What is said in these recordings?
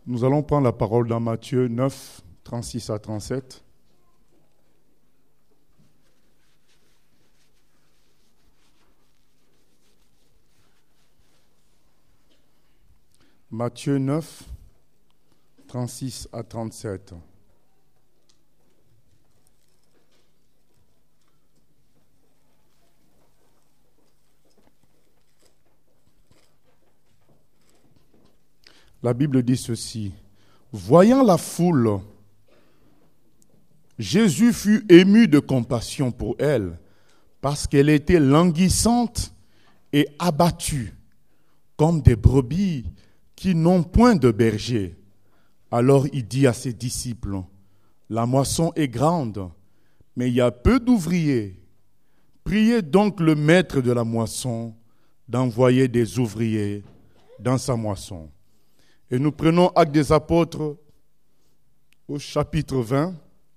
Nous allons prendre la parole dans Matthieu 9, 36 à 37. Matthieu 9, 36 à 37. La Bible dit ceci. Voyant la foule, Jésus fut ému de compassion pour elle, parce qu'elle était languissante et abattue, comme des brebis qui n'ont point de berger. Alors il dit à ses disciples, la moisson est grande, mais il y a peu d'ouvriers. Priez donc le maître de la moisson d'envoyer des ouvriers dans sa moisson. Et nous prenons Actes des Apôtres au chapitre 20.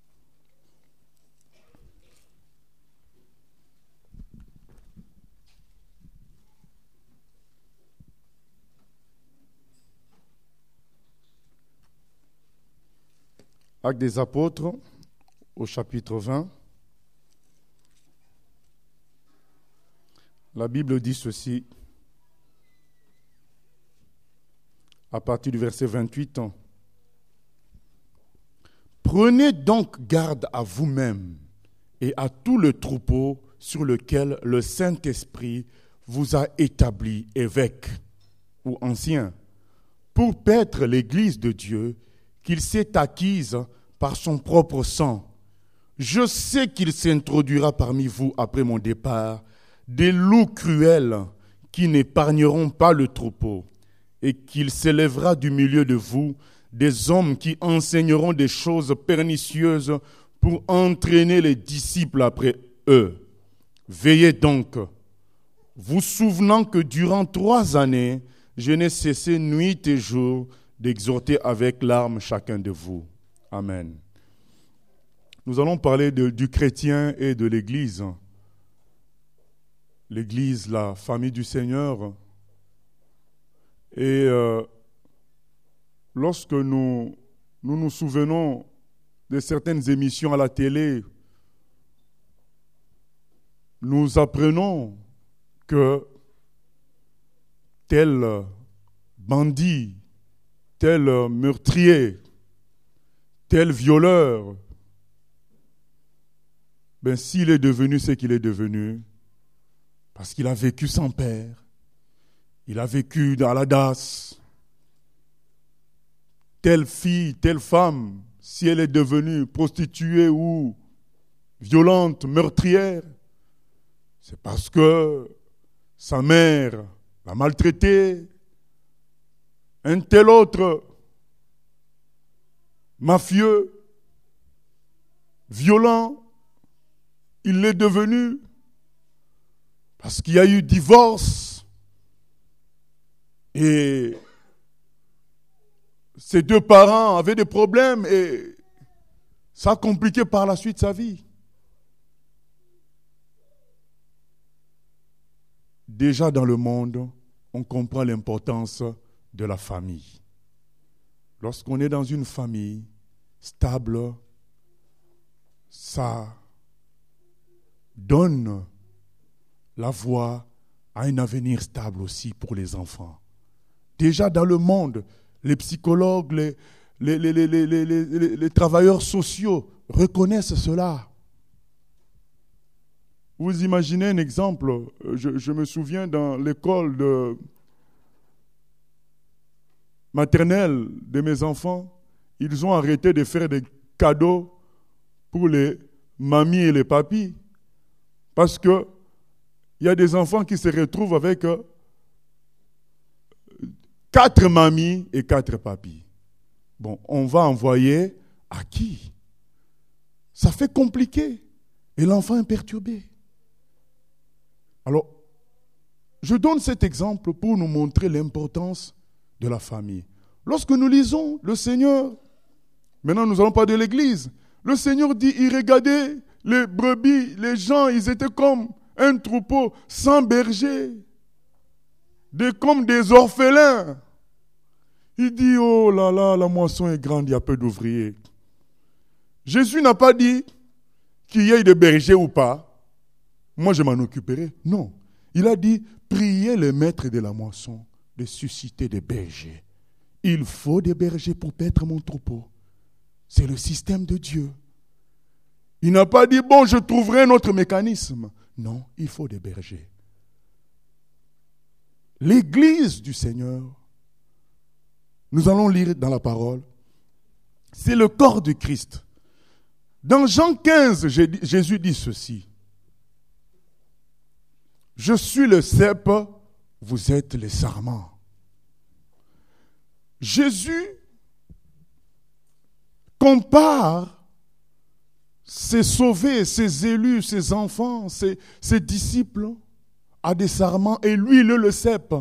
Actes des Apôtres au chapitre 20. La Bible dit ceci. À partir du verset 28. Prenez donc garde à vous-même et à tout le troupeau sur lequel le Saint-Esprit vous a établi évêque ou ancien, pour paître l'Église de Dieu qu'il s'est acquise par son propre sang. Je sais qu'il s'introduira parmi vous après mon départ des loups cruels qui n'épargneront pas le troupeau, et qu'il s'élèvera du milieu de vous des hommes qui enseigneront des choses pernicieuses pour entraîner les disciples après eux. Veillez donc, vous souvenant que durant 3 années, je n'ai cessé nuit et jour d'exhorter avec larmes chacun de vous. Amen. Nous allons parler du chrétien et de l'Église. L'Église, la famille du Seigneur. Et lorsque nous nous souvenons de certaines émissions à la télé, nous apprenons que tel bandit, tel meurtrier, tel violeur, s'il est devenu ce qu'il est devenu, parce qu'il a vécu sans père, il a vécu dans la DAS. Telle fille, telle femme, si elle est devenue prostituée ou violente, meurtrière, c'est parce que sa mère l'a maltraitée. Un tel autre, mafieux, violent, il l'est devenu parce qu'il y a eu divorce. Et ses 2 parents avaient des problèmes et ça a compliqué par la suite sa vie. Déjà dans le monde, on comprend l'importance de la famille. Lorsqu'on est dans une famille stable, ça donne la voie à un avenir stable aussi pour les enfants. Déjà dans le monde, les psychologues, les travailleurs sociaux reconnaissent cela. Vous imaginez un exemple, je me souviens dans l'école maternelle de mes enfants, ils ont arrêté de faire des cadeaux pour les mamies et les papis, parce que il y a des enfants qui se retrouvent avec 4 mamies et 4 papis. Bon, on va envoyer à qui? Ça fait compliqué. Et l'enfant est perturbé. Alors, je donne cet exemple pour nous montrer l'importance de la famille. Lorsque nous lisons le Seigneur, maintenant nous allons parler de l'Église, le Seigneur dit, il regardait les brebis, les gens, ils étaient comme un troupeau sans berger, comme des orphelins. Il dit, oh là là, la moisson est grande, il y a peu d'ouvriers. Jésus n'a pas dit qu'il y ait des bergers ou pas. Moi, je m'en occuperai. Non. Il a dit, priez le maître de la moisson de susciter des bergers. Il faut des bergers pour paître mon troupeau. C'est le système de Dieu. Il n'a pas dit, bon, je trouverai un autre mécanisme. Non, il faut des bergers. L'Église du Seigneur, nous allons lire dans la parole, c'est le corps du Christ. Dans Jean 15, Jésus dit ceci. Je suis le cep, vous êtes les sarments. Jésus compare ses sauvés, ses élus, ses enfants, ses disciples à des sarments et lui, il est le cep.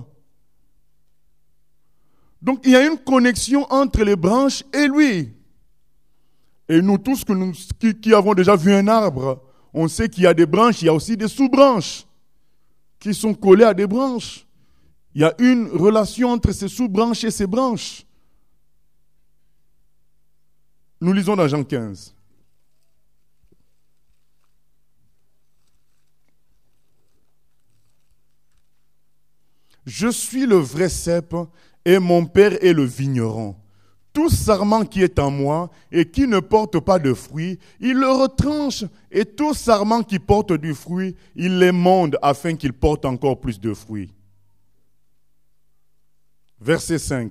Donc il y a une connexion entre les branches et lui. Et nous tous qui avons déjà vu un arbre, on sait qu'il y a des branches, il y a aussi des sous-branches qui sont collées à des branches. Il y a une relation entre ces sous-branches et ces branches. Nous lisons dans Jean 15. Je suis le vrai cep et mon Père est le vigneron. Tout sarment qui est en moi et qui ne porte pas de fruit, il le retranche. Et tout sarment qui porte du fruit, il l'émonde afin qu'il porte encore plus de fruits. Verset 5.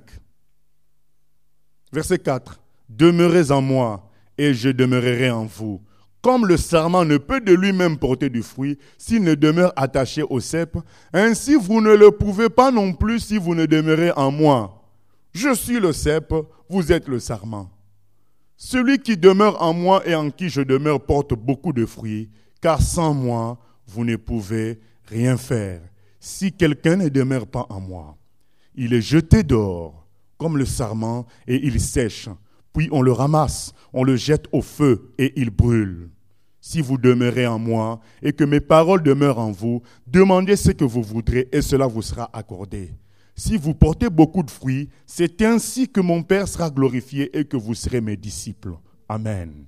Verset 4. Demeurez en moi et je demeurerai en vous. Comme le sarment ne peut de lui-même porter du fruit s'il ne demeure attaché au cep, ainsi vous ne le pouvez pas non plus si vous ne demeurez en moi. Je suis le cep, vous êtes le sarment. Celui qui demeure en moi et en qui je demeure porte beaucoup de fruits, car sans moi, vous ne pouvez rien faire. Si quelqu'un ne demeure pas en moi, il est jeté dehors comme le sarment et il sèche. Puis on le ramasse, on le jette au feu et il brûle. Si vous demeurez en moi et que mes paroles demeurent en vous, demandez ce que vous voudrez et cela vous sera accordé. Si vous portez beaucoup de fruits, c'est ainsi que mon Père sera glorifié et que vous serez mes disciples. Amen.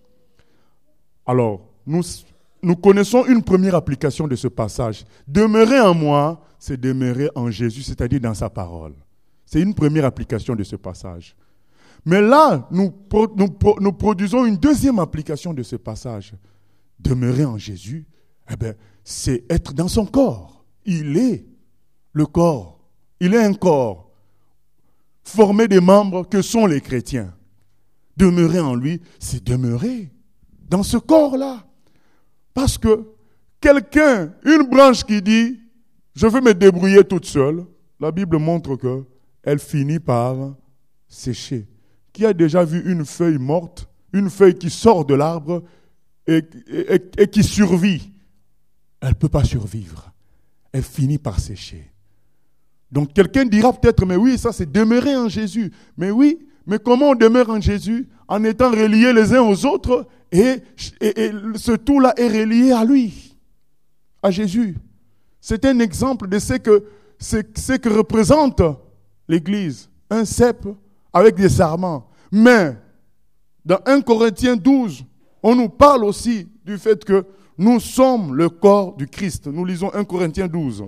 Alors, nous connaissons une première application de ce passage. Demeurer en moi, c'est demeurer en Jésus, c'est-à-dire dans sa parole. C'est une première application de ce passage. Mais là, nous produisons une deuxième application de ce passage. Demeurer en Jésus, c'est être dans son corps. Il est le corps. Il est un corps formé des membres que sont les chrétiens. Demeurer en lui, c'est demeurer dans ce corps-là. Parce que quelqu'un, une branche qui dit « je veux me débrouiller toute seule », la Bible montre qu'elle finit par sécher. Qui a déjà vu une feuille morte, une feuille qui sort de l'arbre et qui survit? Elle ne peut pas survivre. Elle finit par sécher. Donc quelqu'un dira peut-être, mais oui, ça c'est demeurer en Jésus. Mais oui, mais comment on demeure en Jésus? En étant reliés les uns aux autres et ce tout-là est relié à lui, à Jésus. C'est un exemple de ce que représente l'Église. Un cep avec des sarments. Mais, dans 1 Corinthiens 12, on nous parle aussi du fait que nous sommes le corps du Christ. Nous lisons 1 Corinthiens 12.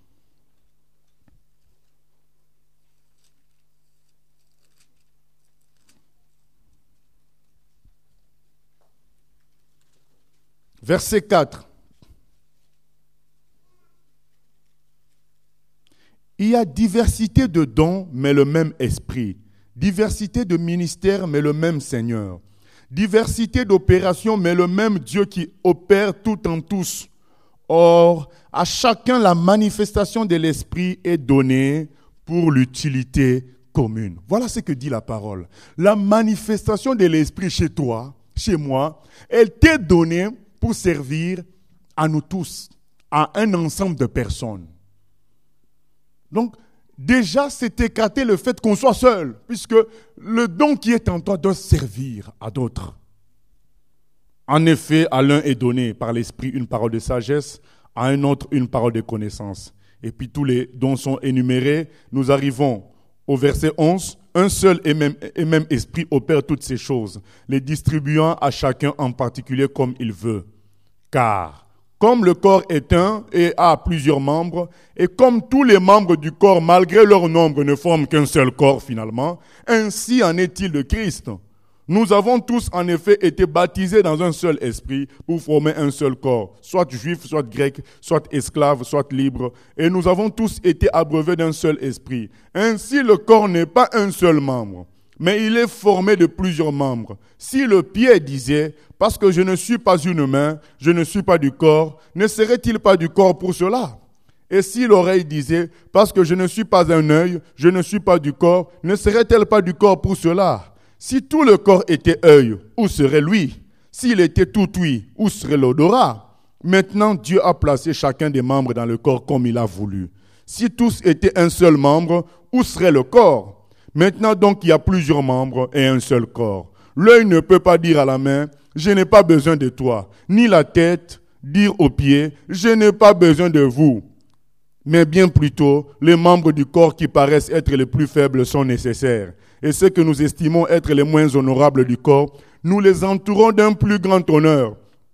Verset 4. Il y a diversité de dons, mais le même esprit. Diversité de ministères, mais le même Seigneur. Diversité d'opérations, mais le même Dieu qui opère tout en tous. Or, à chacun la manifestation de l'Esprit est donnée pour l'utilité commune. Voilà ce que dit la parole. La manifestation de l'Esprit chez toi, chez moi, elle t'est donnée pour servir à nous tous, à un ensemble de personnes. Donc, déjà, c'est écarter le fait qu'on soit seul, puisque le don qui est en toi doit servir à d'autres. En effet, à l'un est donné par l'Esprit une parole de sagesse, à un autre une parole de connaissance. Et puis tous les dons sont énumérés. Nous arrivons Au verset 11, un seul et même esprit opère toutes ces choses, les distribuant à chacun en particulier comme il veut. Car, comme le corps est un et a plusieurs membres, et comme tous les membres du corps, malgré leur nombre, ne forment qu'un seul corps finalement, ainsi en est-il de Christ. Nous avons tous en effet été baptisés dans un seul esprit pour former un seul corps, soit juif, soit grec, soit esclave, soit libre, et nous avons tous été abreuvés d'un seul esprit. Ainsi le corps n'est pas un seul membre, mais il est formé de plusieurs membres. Si le pied disait « parce que je ne suis pas une main, je ne suis pas du corps », ne serait-il pas du corps pour cela ? Et si l'oreille disait « parce que je ne suis pas un œil, je ne suis pas du corps », ne serait-elle pas du corps pour cela ? Si tout le corps était œil, où serait l'ouïe ? S'il était tout ouïe, où serait l'odorat ? Maintenant, Dieu a placé chacun des membres dans le corps comme il a voulu. Si tous étaient un seul membre, où serait le corps ? Maintenant donc, il y a plusieurs membres et un seul corps. L'œil ne peut pas dire à la main, « Je n'ai pas besoin de toi », ni la tête dire aux pieds, « Je n'ai pas besoin de vous ». Mais bien plutôt, les membres du corps qui paraissent être les plus faibles sont nécessaires. Et ceux que nous estimons être les moins honorables du corps, nous les entourons d'un plus grand honneur.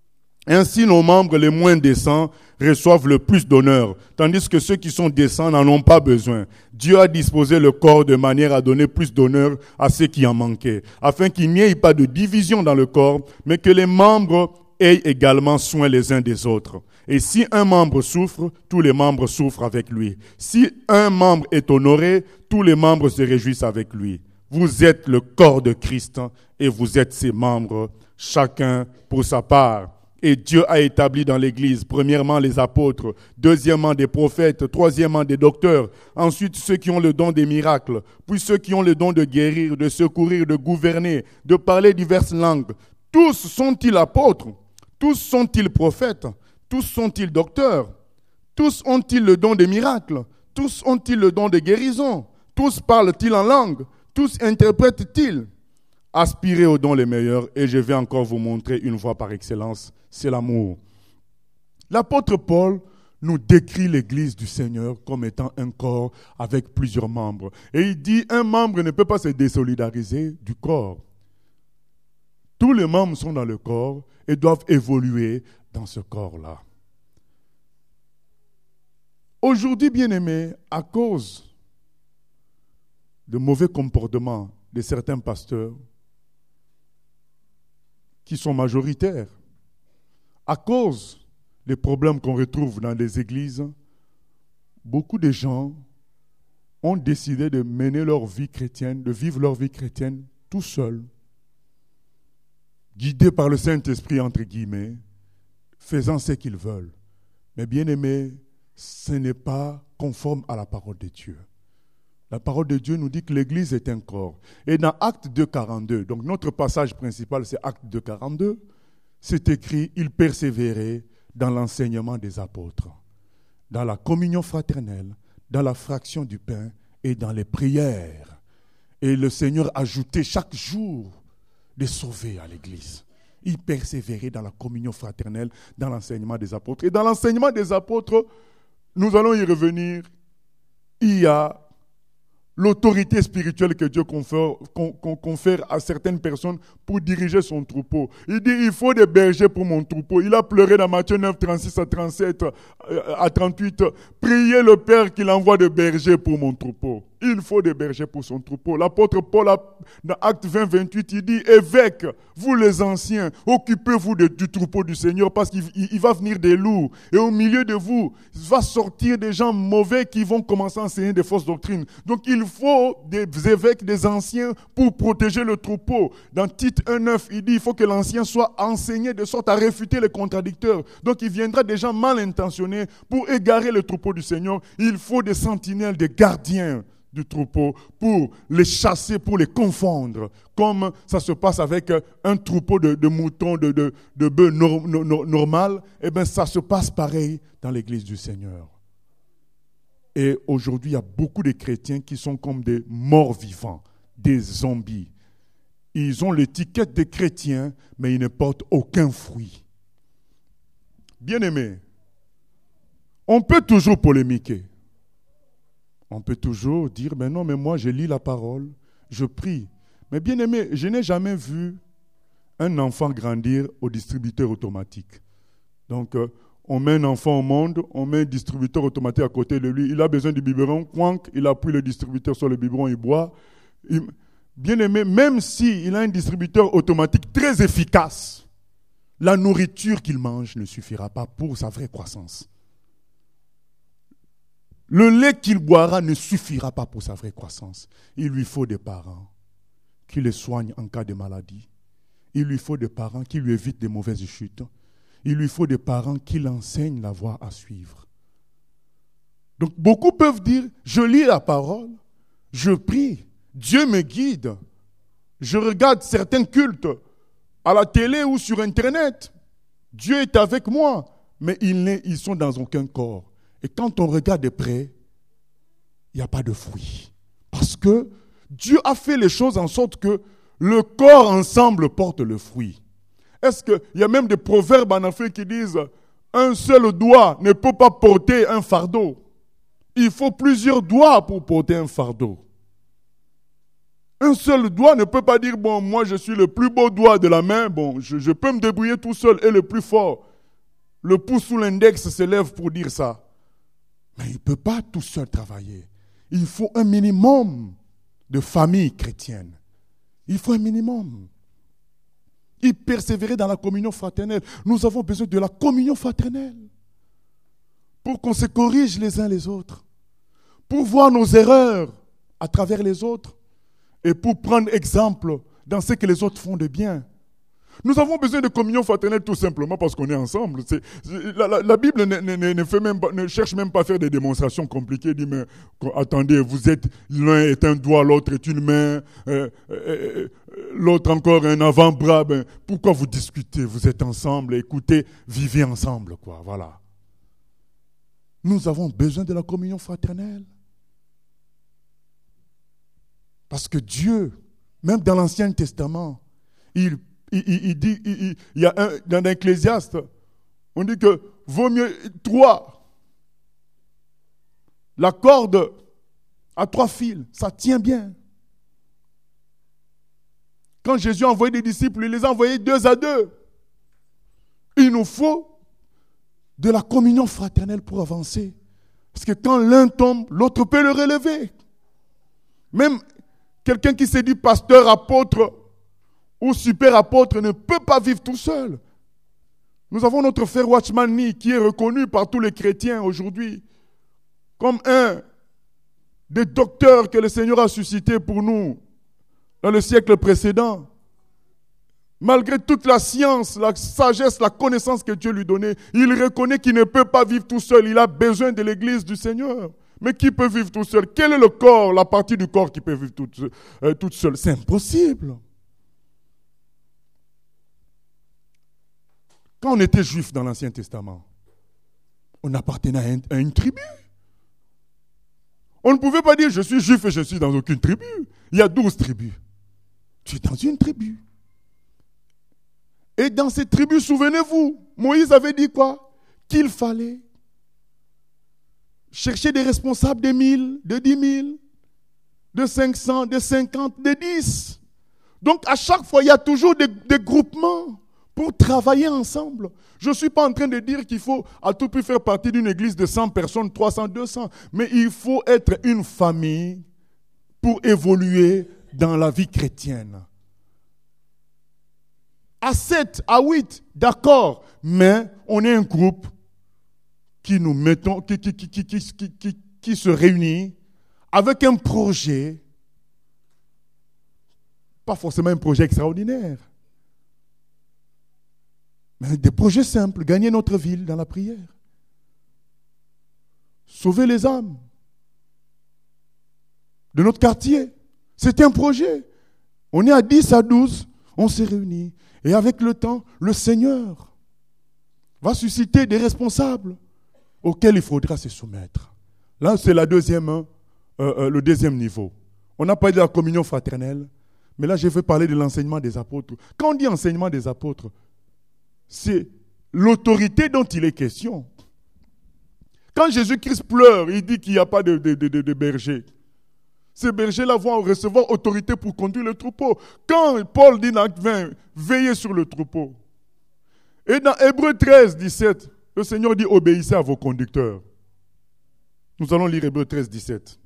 Ainsi, nos membres les moins décents reçoivent le plus d'honneur, tandis que ceux qui sont décents n'en ont pas besoin. Dieu a disposé le corps de manière à donner plus d'honneur à ceux qui en manquaient, afin qu'il n'y ait pas de division dans le corps, mais que les membres aient également soin les uns des autres. Et si un membre souffre, tous les membres souffrent avec lui. Si un membre est honoré, tous les membres se réjouissent avec lui. Vous êtes le corps de Christ et vous êtes ses membres, chacun pour sa part. Et Dieu a établi dans l'Église, premièrement les apôtres, deuxièmement des prophètes, troisièmement des docteurs, ensuite ceux qui ont le don des miracles, puis ceux qui ont le don de guérir, de secourir, de gouverner, de parler diverses langues. Tous sont-ils apôtres? Tous sont-ils prophètes? Tous sont-ils docteurs? Tous ont-ils le don des miracles? Tous ont-ils le don de guérison? Tous parlent-ils en langue? Tous interprètent-ils? Aspirez aux dons les meilleurs et je vais encore vous montrer une voie par excellence, c'est l'amour. L'apôtre Paul nous décrit l'Église du Seigneur comme étant un corps avec plusieurs membres. Et il dit, un membre ne peut pas se désolidariser du corps. Tous les membres sont dans le corps et doivent évoluer dans ce corps-là. Aujourd'hui, bien-aimés, à cause de mauvais comportements de certains pasteurs qui sont majoritaires, à cause des problèmes qu'on retrouve dans les églises, beaucoup de gens ont décidé de mener leur vie chrétienne, de vivre leur vie chrétienne tout seuls, guidés par le Saint-Esprit, entre guillemets, faisant ce qu'ils veulent. Mais bien aimés, ce n'est pas conforme à la parole de Dieu. La parole de Dieu nous dit que l'Église est un corps. Et dans Actes 2,42, donc notre passage principal c'est Actes 2,42, c'est écrit « Ils persévéraient dans l'enseignement des apôtres, dans la communion fraternelle, dans la fraction du pain et dans les prières. » Et le Seigneur ajoutait chaque jour des sauvés à l'Église. Ils persévéraient dans la communion fraternelle, dans l'enseignement des apôtres. Et dans l'enseignement des apôtres, nous allons y revenir, il y a l'autorité spirituelle que Dieu confère à certaines personnes pour diriger son troupeau. Il dit, il faut des bergers pour mon troupeau. Il a pleuré dans Matthieu 9, 36 à 37, à 38. Priez le Père qu'il envoie des bergers pour mon troupeau. Il faut des bergers pour son troupeau. L'apôtre Paul, dans Acte 20, 28, il dit, évêques, vous les anciens, occupez-vous du troupeau du Seigneur parce qu'il va venir des loups. Et au milieu de vous, il va sortir des gens mauvais qui vont commencer à enseigner des fausses doctrines. Donc il faut des évêques, des anciens pour protéger le troupeau. Dans Tite 1, 9, il dit, il faut que l'ancien soit enseigné de sorte à réfuter les contradicteurs. Donc il viendra des gens mal intentionnés pour égarer le troupeau du Seigneur. Il faut des sentinelles, des gardiens du troupeau pour les chasser, pour les confondre, comme ça se passe avec un troupeau de moutons, de bœufs normal. Eh bien, ça se passe pareil dans l'Église du Seigneur. Et aujourd'hui, il y a beaucoup de chrétiens qui sont comme des morts vivants, des zombies. Ils ont l'étiquette de chrétiens, mais ils ne portent aucun fruit. Bien-aimés, on peut toujours polémiquer. On peut toujours dire, mais non, mais moi je lis la parole, je prie. Mais bien aimé, je n'ai jamais vu un enfant grandir au distributeur automatique. Donc, on met un enfant au monde, on met un distributeur automatique à côté de lui. Il a besoin du biberon, il appuie le distributeur sur le biberon, il boit. Bien aimé, même s'il a un distributeur automatique très efficace, la nourriture qu'il mange ne suffira pas pour sa vraie croissance. Le lait qu'il boira ne suffira pas pour sa vraie croissance. Il lui faut des parents qui le soignent en cas de maladie. Il lui faut des parents qui lui évitent des mauvaises chutes. Il lui faut des parents qui l'enseignent la voie à suivre. Donc beaucoup peuvent dire, je lis la parole, je prie, Dieu me guide. Je regarde certains cultes à la télé ou sur Internet. Dieu est avec moi, mais ils sont dans aucun corps. Et quand on regarde de près, il n'y a pas de fruit. Parce que Dieu a fait les choses en sorte que le corps ensemble porte le fruit. Est-ce qu'il y a même des proverbes en Afrique qui disent « Un seul doigt ne peut pas porter un fardeau. Il faut plusieurs doigts pour porter un fardeau. » Un seul doigt ne peut pas dire « Bon, moi je suis le plus beau doigt de la main, bon, je peux me débrouiller tout seul et le plus fort. » Le pouce ou l'index se lève pour dire ça. Mais il ne peut pas tout seul travailler. Il faut un minimum de famille chrétienne. Il faut un minimum. Il persévérer dans la communion fraternelle. Nous avons besoin de la communion fraternelle pour qu'on se corrige les uns les autres, pour voir nos erreurs à travers les autres et pour prendre exemple dans ce que les autres font de bien. Nous avons besoin de communion fraternelle tout simplement parce qu'on est ensemble. La Bible ne cherche même pas à faire des démonstrations compliquées. Dit, mais attendez, vous êtes, l'un est un doigt, l'autre est une main, l'autre encore un avant-bras. Ben, pourquoi vous discutez? Vous êtes ensemble, écoutez, vivez ensemble, quoi. Voilà. Nous avons besoin de la communion fraternelle. Parce que Dieu, même dans l'Ancien Testament, il y a dans l'Ecclésiaste, on dit que vaut mieux 3. La corde à 3 fils, ça tient bien. Quand Jésus a envoyé des disciples, il les a envoyés 2 à 2. Il nous faut de la communion fraternelle pour avancer. Parce que quand l'un tombe, l'autre peut le relever. Même quelqu'un qui s'est dit pasteur, apôtre, ou super apôtre ne peut pas vivre tout seul. Nous avons notre frère Watchman Nee qui est reconnu par tous les chrétiens aujourd'hui comme un des docteurs que le Seigneur a suscité pour nous dans le siècle précédent. Malgré toute la science, la sagesse, la connaissance que Dieu lui donnait, il reconnaît qu'il ne peut pas vivre tout seul. Il a besoin de l'église du Seigneur. Mais qui peut vivre tout seul? Quel est le corps, la partie du corps qui peut vivre toute seule? C'est impossible. Quand on était juif dans l'Ancien Testament, on appartenait à une tribu. On ne pouvait pas dire je suis juif et je suis dans aucune tribu. Il y a 12 tribus. Tu es dans une tribu. Et dans cette tribu, souvenez-vous, Moïse avait dit quoi? Qu'il fallait chercher des responsables de 1000, de 10 000, de 500, de 50, de 10. Donc à chaque fois, il y a toujours des groupements pour travailler ensemble. Je ne suis pas en train de dire qu'il faut à tout prix faire partie d'une église de 100 personnes, 300, 200. Mais il faut être une famille pour évoluer dans la vie chrétienne. À 7, à 8, d'accord. Mais on est un groupe qui nous mettons, qui se réunit avec un projet. Pas forcément un projet extraordinaire. Mais des projets simples, gagner notre ville dans la prière. Sauver les âmes de notre quartier. C'est un projet. On est à 10, à 12, on s'est réunis. Et avec le temps, le Seigneur va susciter des responsables auxquels il faudra se soumettre. Là, c'est le deuxième niveau. On n'a pas dit de la communion fraternelle, mais là, je vais parler de l'enseignement des apôtres. Quand on dit enseignement des apôtres, c'est l'autorité dont il est question. Quand Jésus-Christ pleure, il dit qu'il n'y a pas de berger. Ces bergers-là vont recevoir autorité pour conduire le troupeau. Quand Paul dit dans Acte 20, veillez sur le troupeau. Et dans Hébreux 13, 17, le Seigneur dit, obéissez à vos conducteurs. Nous allons lire Hébreux 13, 17.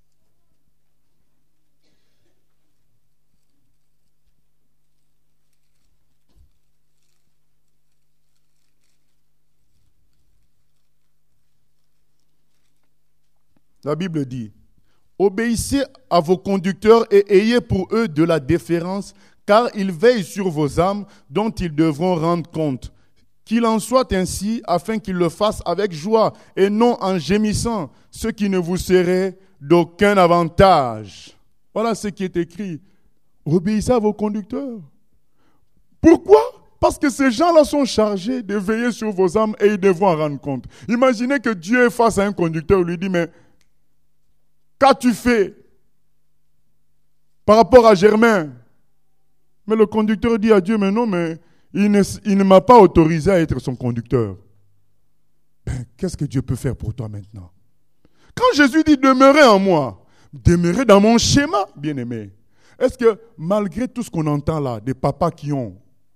La Bible dit, obéissez à vos conducteurs et ayez pour eux de la déférence, car ils veillent sur vos âmes dont ils devront rendre compte. Qu'il en soit ainsi, afin qu'ils le fassent avec joie et non en gémissant, ce qui ne vous serait d'aucun avantage. Voilà ce qui est écrit. Obéissez à vos conducteurs. Pourquoi? Parce que ces gens-là sont chargés de veiller sur vos âmes et ils devront en rendre compte. Imaginez que Dieu est face à un conducteur et lui dit, mais qu'as-tu fait par rapport à Germain? Mais le conducteur dit à Dieu, mais non, mais il ne m'a pas autorisé à être son conducteur. Ben, qu'est-ce que Dieu peut faire pour toi maintenant? Quand Jésus dit demeurez en moi, demeurez dans mon schéma, bien-aimé. Est-ce que malgré tout ce qu'on entend là, des papas qui ont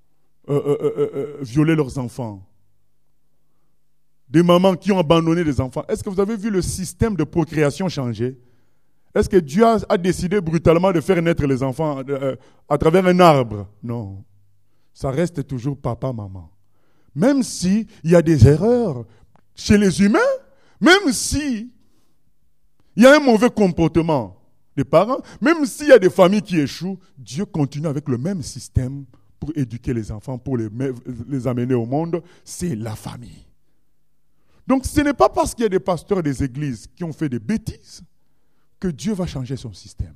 violé leurs enfants, des mamans qui ont abandonné des enfants, est-ce que vous avez vu le système de procréation changer? Est-ce que Dieu a décidé brutalement de faire naître les enfants à travers un arbre? Non. Ça reste toujours papa, maman. Même s'il y a des erreurs chez les humains, même s'il y a un mauvais comportement des parents, même s'il y a des familles qui échouent, Dieu continue avec le même système pour éduquer les enfants, pour les amener au monde. C'est la famille. Donc ce n'est pas parce qu'il y a des pasteurs des églises qui ont fait des bêtises que Dieu va changer son système.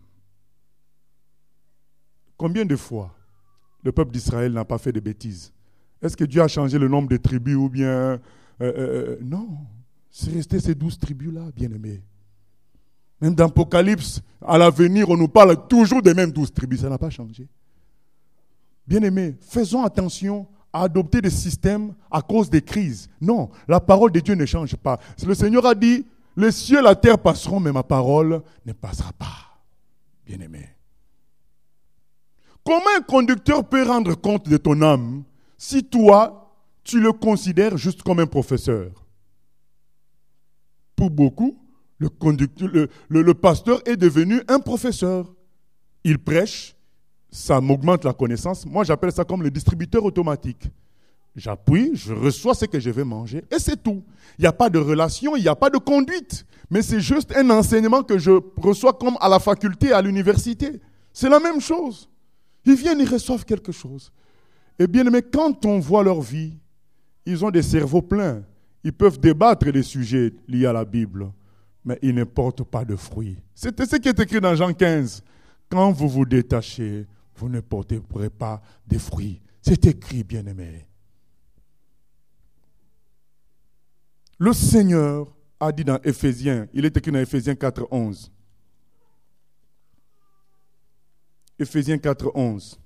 Combien de fois le peuple d'Israël n'a pas fait de bêtises? Est-ce que Dieu a changé le nombre de tribus ou bien... non, c'est resté ces 12 tribus-là, bien-aimés. Même dans l'Apocalypse, à l'avenir, on nous parle toujours des mêmes 12 tribus, ça n'a pas changé. Bien-aimés, faisons attention à adopter des systèmes à cause des crises. Non, la parole de Dieu ne change pas. Le Seigneur a dit, les cieux et la terre passeront, mais ma parole ne passera pas. Bien-aimé. Comment un conducteur peut rendre compte de ton âme si toi, tu le considères juste comme un professeur? Pour beaucoup, le pasteur est devenu un professeur. Il prêche, ça m'augmente la connaissance. Moi, j'appelle ça comme le distributeur automatique. J'appuie, je reçois ce que je vais manger et c'est tout. Il n'y a pas de relation, il n'y a pas de conduite. Mais c'est juste un enseignement que je reçois comme à la faculté, à l'université. C'est la même chose. Ils viennent, ils reçoivent quelque chose. Et bien aimé, quand on voit leur vie, ils ont des cerveaux pleins. Ils peuvent débattre des sujets liés à la Bible, mais ils ne portent pas de fruits. C'était ce qui est écrit dans Jean 15. Quand vous vous détachez, vous ne porterez pas de fruits. C'est écrit, bien aimé. Le Seigneur a dit dans Éphésiens, il est écrit dans Éphésiens 4, 11. Éphésiens 4, 11.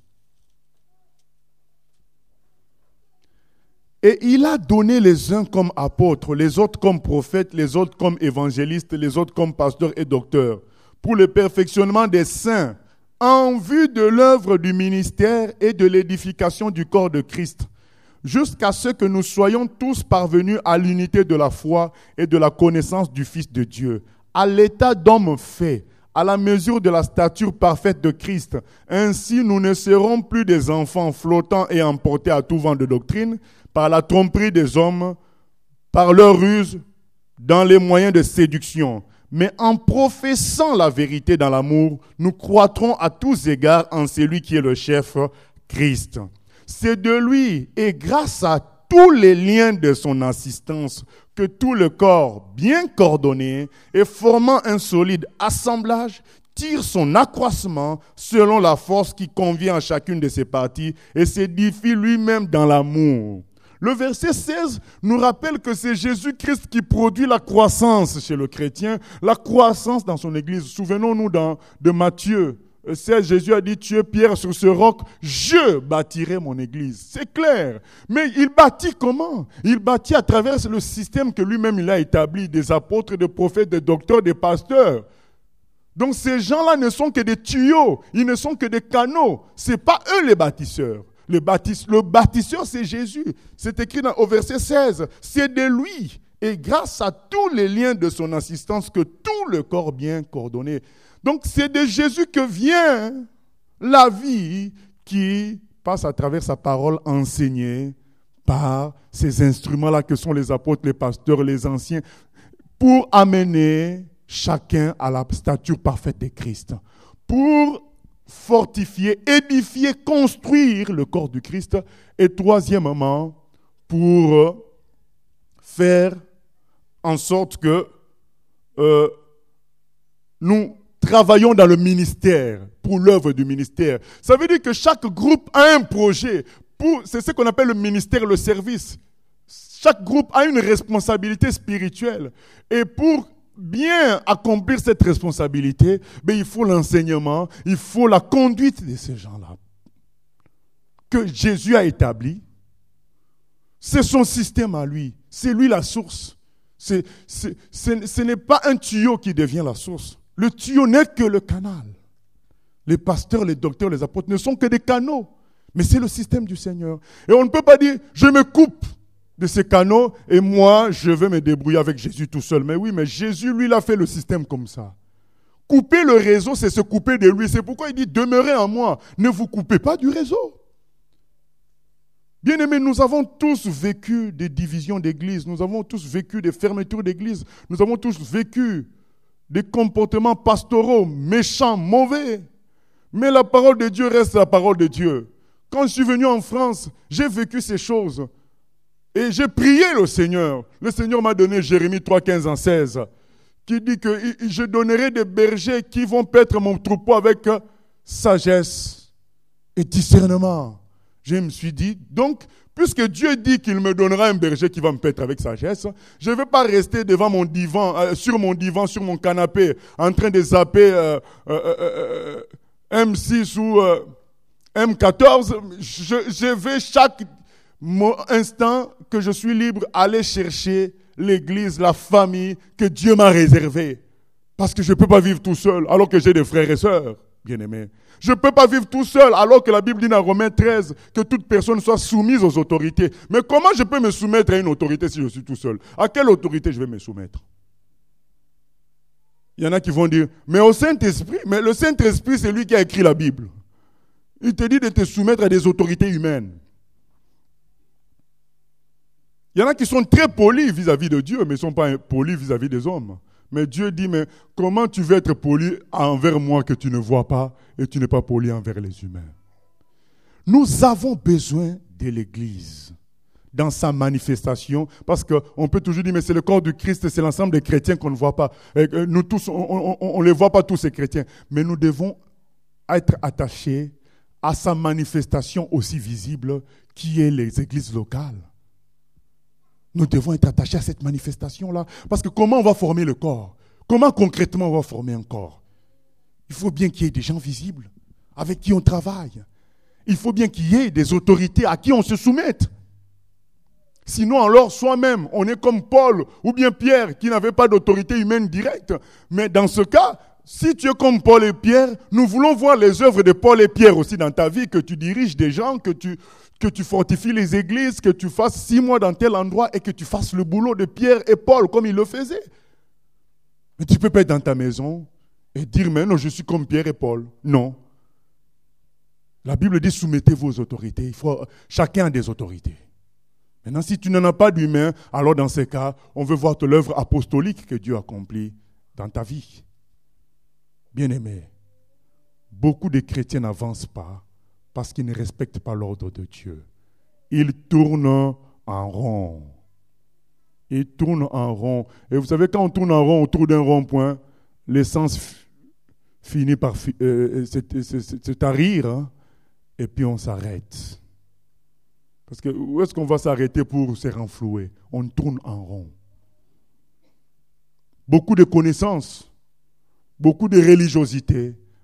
Et il a donné les uns comme apôtres, les autres comme prophètes, les autres comme évangélistes, les autres comme pasteurs et docteurs, pour le perfectionnement des saints, en vue de l'œuvre du ministère et de l'édification du corps de Christ, jusqu'à ce que nous soyons tous parvenus à l'unité de la foi et de la connaissance du Fils de Dieu, à l'état d'homme fait, à la mesure de la stature parfaite de Christ. Ainsi, nous ne serons plus des enfants flottants et emportés à tout vent de doctrine, par la tromperie des hommes, par leur ruse, dans les moyens de séduction. Mais en professant la vérité dans l'amour, nous croîtrons à tous égards en celui qui est le chef, Christ. C'est de lui et grâce à tous les liens de son assistance que tout le corps, bien coordonné et formant un solide assemblage, tire son accroissement selon la force qui convient à chacune de ses parties et s'édifie lui-même dans l'amour. Le verset 16 nous rappelle que c'est Jésus-Christ qui produit la croissance chez le chrétien, la croissance dans son église. Souvenons-nous de Matthieu 16, Jésus a dit, tu es Pierre, sur ce roc, je bâtirai mon église. C'est clair. Mais il bâtit comment? Il bâtit à travers le système que lui-même il a établi, des apôtres, des prophètes, des docteurs, des pasteurs. Donc ces gens-là ne sont que des tuyaux, ils ne sont que des canaux. Ce n'est pas eux les bâtisseurs. Le bâtisseur, c'est Jésus. C'est écrit au verset 16. C'est de lui. Et grâce à tous les liens de son assistance que tout le corps bien coordonné. Donc c'est de Jésus que vient la vie qui passe à travers sa parole enseignée par ces instruments-là que sont les apôtres, les pasteurs, les anciens, pour amener chacun à la stature parfaite de Christ. Pour fortifier, édifier, construire le corps du Christ. Et troisièmement, pour faire en sorte que nous travaillons dans le ministère, pour l'œuvre du ministère. Ça veut dire que chaque groupe a un projet. C'est ce qu'on appelle le ministère, le service. Chaque groupe a une responsabilité spirituelle. Et pour bien accomplir cette responsabilité, il faut l'enseignement, il faut la conduite de ces gens-là. Que Jésus a établi. C'est son système à lui. C'est lui la source. Ce n'est pas un tuyau qui devient la source. Le tuyau n'est que le canal. Les pasteurs, les docteurs, les apôtres ne sont que des canaux. Mais c'est le système du Seigneur. Et on ne peut pas dire, je me coupe de ces canaux et moi, je vais me débrouiller avec Jésus tout seul. Mais oui, mais Jésus, lui, il a fait le système comme ça. Couper le réseau, c'est se couper de lui. C'est pourquoi il dit, demeurez en moi. Ne vous coupez pas du réseau. Bien-aimés, nous avons tous vécu des divisions d'église. Nous avons tous vécu des fermetures d'église. Nous avons tous vécu des comportements pastoraux, méchants, mauvais. Mais la parole de Dieu reste la parole de Dieu. Quand je suis venu en France, j'ai vécu ces choses. Et j'ai prié le Seigneur. Le Seigneur m'a donné Jérémie 3, 15 en 16, qui dit que je donnerai des bergers qui vont paître mon troupeau avec sagesse et discernement. Je me suis dit, donc, puisque Dieu dit qu'il me donnera un berger qui va me paître avec sagesse, je ne vais pas rester devant mon divan, sur mon canapé, en train de zapper M6 ou M14. Je vais chaque instant que je suis libre aller chercher l'église, la famille que Dieu m'a réservée. Parce que je ne peux pas vivre tout seul alors que j'ai des frères et sœurs, bien-aimés. Je ne peux pas vivre tout seul alors que la Bible dit dans Romains 13 que toute personne soit soumise aux autorités. Mais comment je peux me soumettre à une autorité si je suis tout seul? À quelle autorité je vais me soumettre? Il y en a qui vont dire, mais au Saint-Esprit, mais le Saint-Esprit c'est lui qui a écrit la Bible. Il te dit de te soumettre à des autorités humaines. Il y en a qui sont très polis vis-à-vis de Dieu, mais ils ne sont pas polis vis-à-vis des hommes. Mais Dieu dit, mais comment tu veux être poli envers moi que tu ne vois pas et tu n'es pas poli envers les humains? Nous avons besoin de l'Église dans sa manifestation, parce qu'on peut toujours dire, mais c'est le corps du Christ, c'est l'ensemble des chrétiens qu'on ne voit pas. Et nous tous, on ne les voit pas tous ces chrétiens, mais nous devons être attachés à sa manifestation aussi visible qui est les églises locales. Nous devons être attachés à cette manifestation-là. Parce que comment on va former le corps? Comment concrètement on va former un corps? Il faut bien qu'il y ait des gens visibles avec qui on travaille. Il faut bien qu'il y ait des autorités à qui on se soumette. Sinon, alors, soi-même, on est comme Paul ou bien Pierre qui n'avaient pas d'autorité humaine directe. Mais dans ce cas, si tu es comme Paul et Pierre, nous voulons voir les œuvres de Paul et Pierre aussi dans ta vie, que tu diriges des gens, que tu fortifies les églises, que tu fasses 6 mois dans tel endroit et que tu fasses le boulot de Pierre et Paul comme ils le faisaient. Mais tu ne peux pas être dans ta maison et dire, mais non, je suis comme Pierre et Paul. Non. La Bible dit, soumettez-vous aux autorités. Chacun a des autorités. Maintenant, si tu n'en as pas d'humain, alors dans ces cas, on veut voir l'œuvre apostolique que Dieu accomplit dans ta vie. Bien-aimés, beaucoup de chrétiens n'avancent pas parce qu'ils ne respectent pas l'ordre de Dieu. Ils tournent en rond. Ils tournent en rond. Et vous savez, quand on tourne en rond autour d'un rond-point, l'essence finit par se tarir, hein, et puis on s'arrête. Parce que où est-ce qu'on va s'arrêter pour se renflouer? On tourne en rond. Beaucoup de connaissances, beaucoup de religiosité,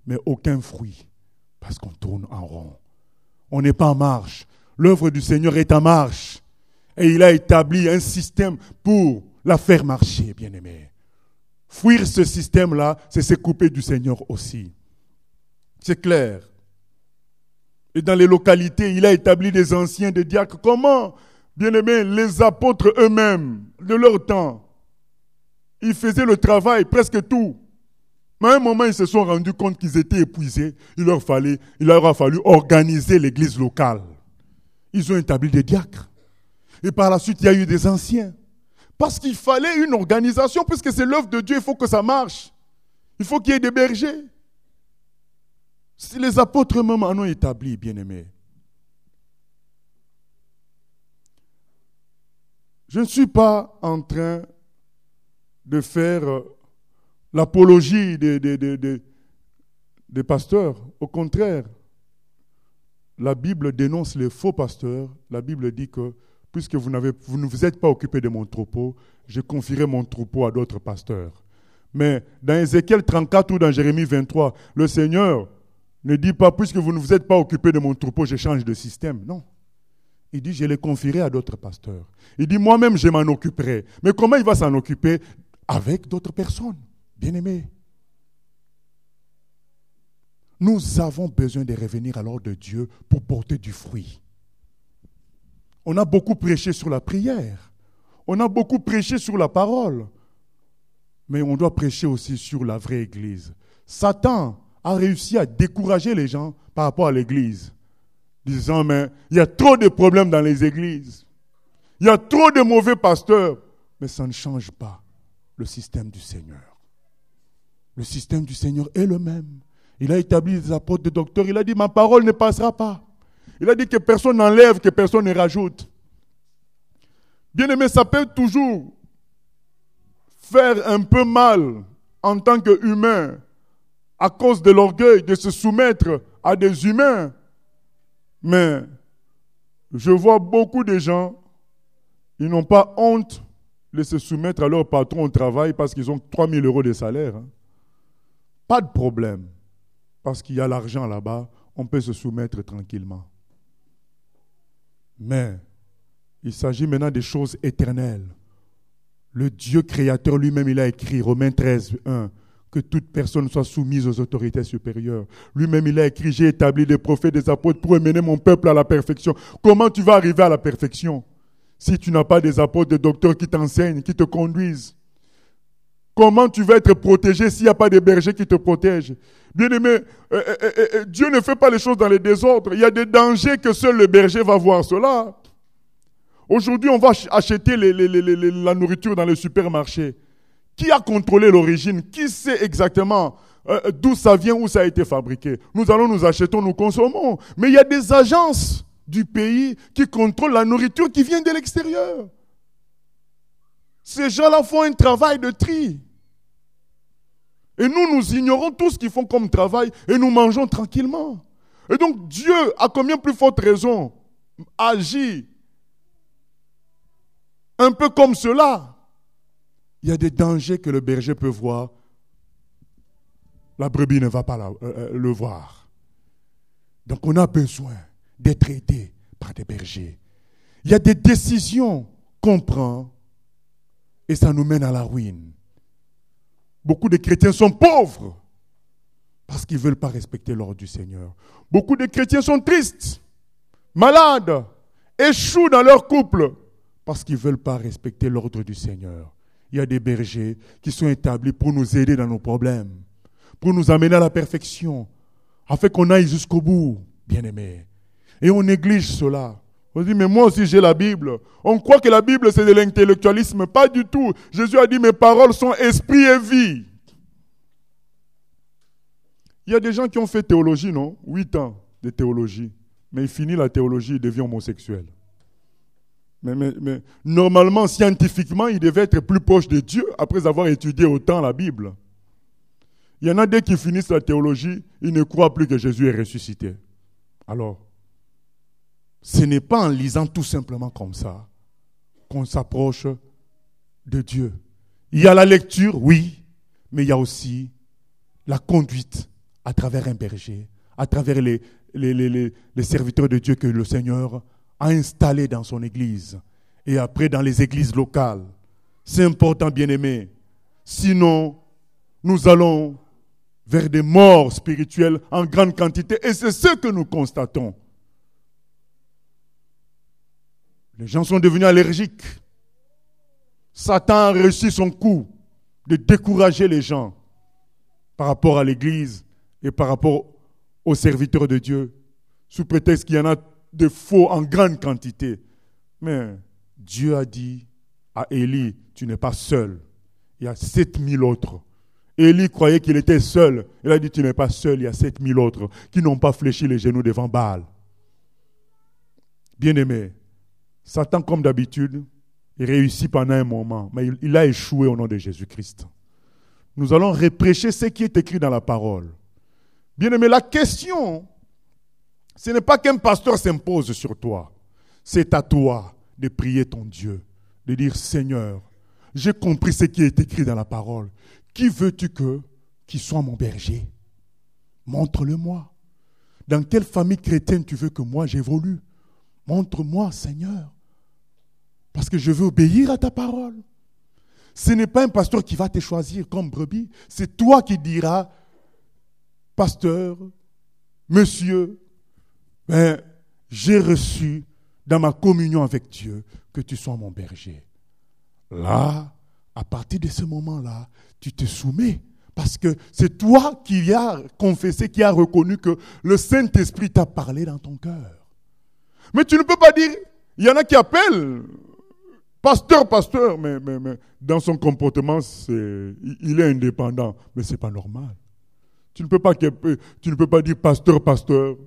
mais aucun fruit, parce qu'on tourne en rond. On n'est pas en marche. L'œuvre du Seigneur est en marche. Et il a établi un système pour la faire marcher, bien-aimés. Fuir ce système-là, c'est se couper du Seigneur aussi. C'est clair. Et dans les localités, il a établi des anciens, des diacres. Comment, bien-aimés, les apôtres eux-mêmes, de leur temps, ils faisaient le travail, presque tout. Mais à un moment, ils se sont rendus compte qu'ils étaient épuisés. Il leur a fallu organiser l'église locale. Ils ont établi des diacres. Et par la suite, il y a eu des anciens. Parce qu'il fallait une organisation, puisque c'est l'œuvre de Dieu, il faut que ça marche. Il faut qu'il y ait des bergers. Si les apôtres eux-mêmes en ont établi, bien-aimés. Je ne suis pas en train de faire l'apologie des pasteurs. Au contraire, la Bible dénonce les faux pasteurs. La Bible dit que puisque vous ne vous êtes pas occupé de mon troupeau, je confierai mon troupeau à d'autres pasteurs. Mais dans Ézéchiel 34 ou dans Jérémie 23, le Seigneur ne dit pas, puisque vous ne vous êtes pas occupé de mon troupeau, je change de système. Non. Il dit, je les confierai à d'autres pasteurs. Il dit, moi-même, je m'en occuperai. Mais comment il va s'en occuper? Avec d'autres personnes, bien-aimés. Nous avons besoin de revenir à l'ordre de Dieu pour porter du fruit. On a beaucoup prêché sur la prière. On a beaucoup prêché sur la parole. Mais on doit prêcher aussi sur la vraie église. Satan a réussi à décourager les gens par rapport à l'église. Disant, mais il y a trop de problèmes dans les églises. Il y a trop de mauvais pasteurs. Mais ça ne change pas le système du Seigneur. Le système du Seigneur est le même. Il a établi des apôtres, des docteurs. Il a dit, ma parole ne passera pas. Il a dit que personne n'enlève, que personne ne rajoute. Bien aimé, ça peut toujours faire un peu mal en tant qu'humain à cause de l'orgueil de se soumettre à des humains. Mais je vois beaucoup de gens, ils n'ont pas honte de se soumettre à leur patron au travail parce qu'ils ont 3 000 € de salaire. Pas de problème. Parce qu'il y a l'argent là-bas, on peut se soumettre tranquillement. Mais il s'agit maintenant des choses éternelles. Le Dieu créateur lui-même, il a écrit, Romains 13, 1, que toute personne soit soumise aux autorités supérieures. Lui-même, il a écrit, j'ai établi des prophètes, des apôtres pour mener mon peuple à la perfection. Comment tu vas arriver à la perfection si tu n'as pas des apôtres, des docteurs qui t'enseignent, qui te conduisent? Comment tu vas être protégé s'il n'y a pas de bergers qui te protègent? Bien-aimé, Dieu ne fait pas les choses dans les désordres. Il y a des dangers que seul le berger va voir cela. Aujourd'hui, on va acheter la nourriture dans les supermarchés. Qui a contrôlé l'origine? Qui sait exactement d'où ça vient, où ça a été fabriqué? Nous allons, nous achetons, nous consommons. Mais il y a des agences du pays qui contrôlent la nourriture qui vient de l'extérieur. Ces gens-là font un travail de tri. Et nous ignorons tout ce qu'ils font comme travail et nous mangeons tranquillement. Et donc Dieu, à combien plus forte raison, agit un peu comme cela. Il y a des dangers que le berger peut voir. La brebis ne va pas le voir. Donc on a besoin d'être aidé par des bergers. Il y a des décisions qu'on prend et ça nous mène à la ruine. Beaucoup de chrétiens sont pauvres parce qu'ils ne veulent pas respecter l'ordre du Seigneur. Beaucoup de chrétiens sont tristes, malades, échouent dans leur couple parce qu'ils ne veulent pas respecter l'ordre du Seigneur. Il y a des bergers qui sont établis pour nous aider dans nos problèmes, pour nous amener à la perfection, afin qu'on aille jusqu'au bout, bien-aimés. Et on néglige cela. On dit, mais moi aussi j'ai la Bible. On croit que la Bible c'est de l'intellectualisme. Pas du tout. Jésus a dit, mes paroles sont esprit et vie. Il y a des gens qui ont fait théologie, non? 8 ans de théologie. Mais ils finissent la théologie, ils deviennent homosexuels. Mais normalement, scientifiquement, ils devaient être plus proches de Dieu après avoir étudié autant la Bible. Il y en a dès qu'ils finissent la théologie, ils ne croient plus que Jésus est ressuscité. Alors, ce n'est pas en lisant tout simplement comme ça qu'on s'approche de Dieu. Il y a la lecture, oui, mais il y a aussi la conduite à travers un berger, à travers les serviteurs de Dieu que le Seigneur a installés dans son église et après dans les églises locales. C'est important, bien-aimés. Sinon, nous allons vers des morts spirituelles en grande quantité et c'est ce que nous constatons. Les gens sont devenus allergiques. Satan a réussi son coup de décourager les gens par rapport à l'église et par rapport aux serviteurs de Dieu, sous prétexte qu'il y en a de faux en grande quantité. Mais Dieu a dit à Élie, tu n'es pas seul. Il y a 7000 autres. Élie croyait qu'il était seul. Il a dit, tu n'es pas seul, il y a 7000 autres qui n'ont pas fléchi les genoux devant Baal. Bien-aimé, Satan, comme d'habitude, il réussit pendant un moment, mais il a échoué au nom de Jésus-Christ. Nous allons reprêcher ce qui est écrit dans la parole. Bien-aimé, la question, ce n'est pas qu'un pasteur s'impose sur toi. C'est à toi de prier ton Dieu, de dire, Seigneur, j'ai compris ce qui est écrit dans la parole. Qui veux-tu qu'il soit mon berger? Montre-le-moi. Dans quelle famille chrétienne tu veux que moi j'évolue? Montre-moi, Seigneur. Parce que je veux obéir à ta parole. Ce n'est pas un pasteur qui va te choisir comme brebis. C'est toi qui diras, pasteur, monsieur, j'ai reçu dans ma communion avec Dieu que tu sois mon berger. Là, à partir de ce moment-là, tu te soumets. Parce que c'est toi qui as confessé, qui as reconnu que le Saint-Esprit t'a parlé dans ton cœur. Mais tu ne peux pas dire, il y en a qui appellent pasteur, mais dans son comportement, il est indépendant. Mais ce n'est pas normal. Tu ne peux pas dire pasteur.